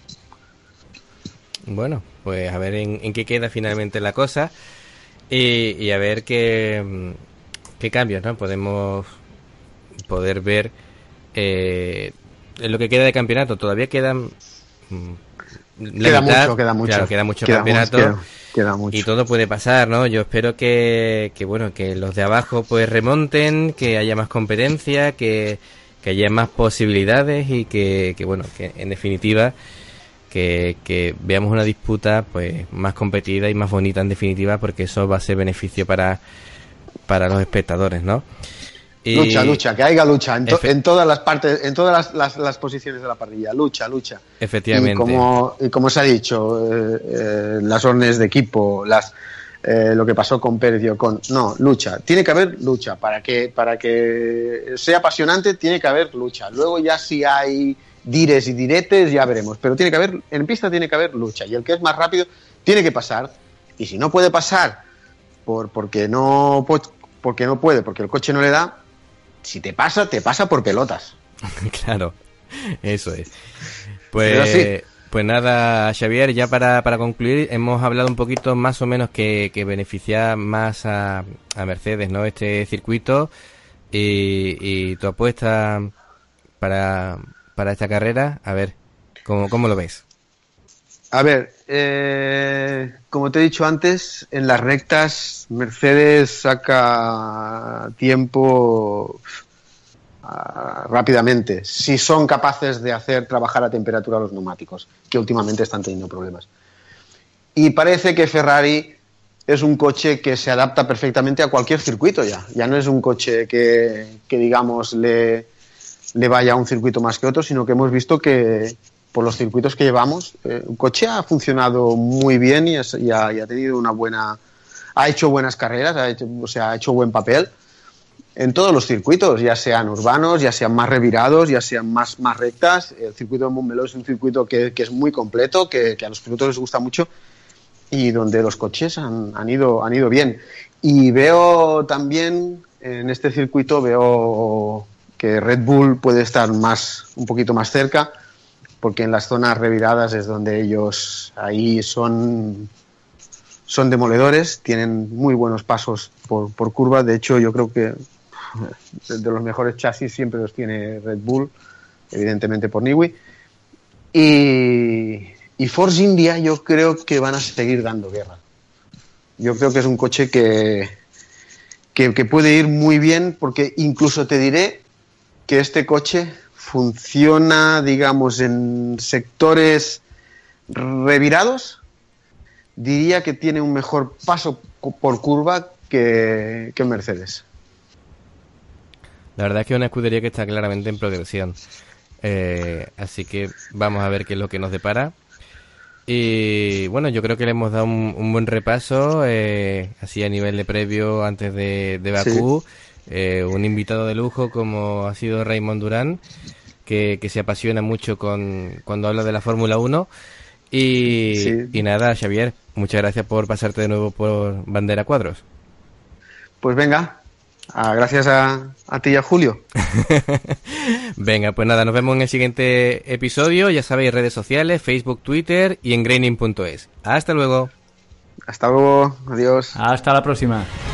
S1: Bueno, pues a ver en, en qué queda finalmente la cosa y, y a ver qué, qué cambios, ¿no? Podemos poder ver eh, en lo que queda de campeonato. Todavía quedan mm, la
S2: Queda
S1: mitad,
S2: mucho, queda mucho.
S1: claro, queda mucho
S2: Queda
S1: campeonato.
S2: mucho, queda, queda mucho.
S1: Y todo puede pasar, ¿no? Yo espero que, que bueno, que los de abajo pues remonten, que haya más competencia, que, que haya más posibilidades y que, que bueno, que en definitiva que, que veamos una disputa pues más competida y más bonita en definitiva, porque eso va a ser beneficio para, para los espectadores, ¿no? Y
S2: lucha, lucha, que haya lucha en, to-
S1: Efe-
S2: en todas las partes, en todas las, las, las posiciones de la parrilla, lucha, lucha.
S1: efectivamente.
S2: Y como, y como se ha dicho, eh, eh, las órdenes de equipo, las eh, lo que pasó con Pérez y Ocon, no, lucha, tiene que haber lucha, para que, para que sea apasionante tiene que haber lucha, luego ya si hay dires y diretes ya veremos, pero tiene que haber, en pista tiene que haber lucha, y el que es más rápido tiene que pasar, y si no puede pasar por, porque, no, porque no puede, porque el coche no le da, si te pasa, te pasa por pelotas.
S1: Claro, eso es.
S2: Pero
S1: Pues,
S2: sí.
S1: pues nada, Xavier, ya para, para concluir, hemos hablado un poquito más o menos que, que beneficia más a, a Mercedes, ¿no? Este circuito y, y tu apuesta para, para esta carrera, a ver, ¿cómo, cómo lo ves?
S2: A ver, eh, como te he dicho antes, en las rectas Mercedes saca tiempo uh, rápidamente, si son capaces de hacer trabajar a temperatura los neumáticos, que últimamente están teniendo problemas. Y parece que Ferrari es un coche que se adapta perfectamente a cualquier circuito ya. Ya no es un coche que, que digamos, le, le vaya a un circuito más que otro, sino que hemos visto que por los circuitos que llevamos, eh, el coche ha funcionado muy bien y, es, y, ha, y ha tenido una buena, ha hecho buenas carreras, ha hecho, o sea, ha hecho buen papel en todos los circuitos, ya sean urbanos, ya sean más revirados, ya sean más, más rectas. El circuito de Montmeló es un circuito que, que es muy completo, que, que a los pilotos les gusta mucho y donde los coches han, han, ido, han ido bien. Y veo también en este circuito, veo que Red Bull puede estar más, un poquito más cerca, porque en las zonas reviradas es donde ellos ahí son, son demoledores, tienen muy buenos pasos por, por curva. De hecho, yo creo que de los mejores chasis siempre los tiene Red Bull, evidentemente por Newey. Y, y Force India yo creo que van a seguir dando guerra. Yo creo que es un coche que, que, que puede ir muy bien, porque incluso te diré que este coche funciona, digamos, en sectores revirados, diría que tiene un mejor paso por curva que, que Mercedes.
S1: La verdad es que es una escudería que está claramente en progresión. Eh, así que vamos a ver qué es lo que nos depara. Y bueno, yo creo que le hemos dado un, un buen repaso, eh, así a nivel de previo antes de, de Bakú. Sí. Eh, un invitado de lujo como ha sido Raymond Durán, que, que se apasiona mucho con cuando habla de la Fórmula uno. Y,
S2: Sí.
S1: y nada, Xavier, muchas gracias por pasarte de nuevo por Bandera Cuadros.
S2: Pues venga, ah, gracias a, a ti y a Julio.
S1: Venga, pues nada, nos vemos en el siguiente episodio. Ya sabéis, redes sociales, Facebook, Twitter y en graining punto es. Hasta luego.
S2: Hasta luego, adiós.
S4: Hasta la próxima.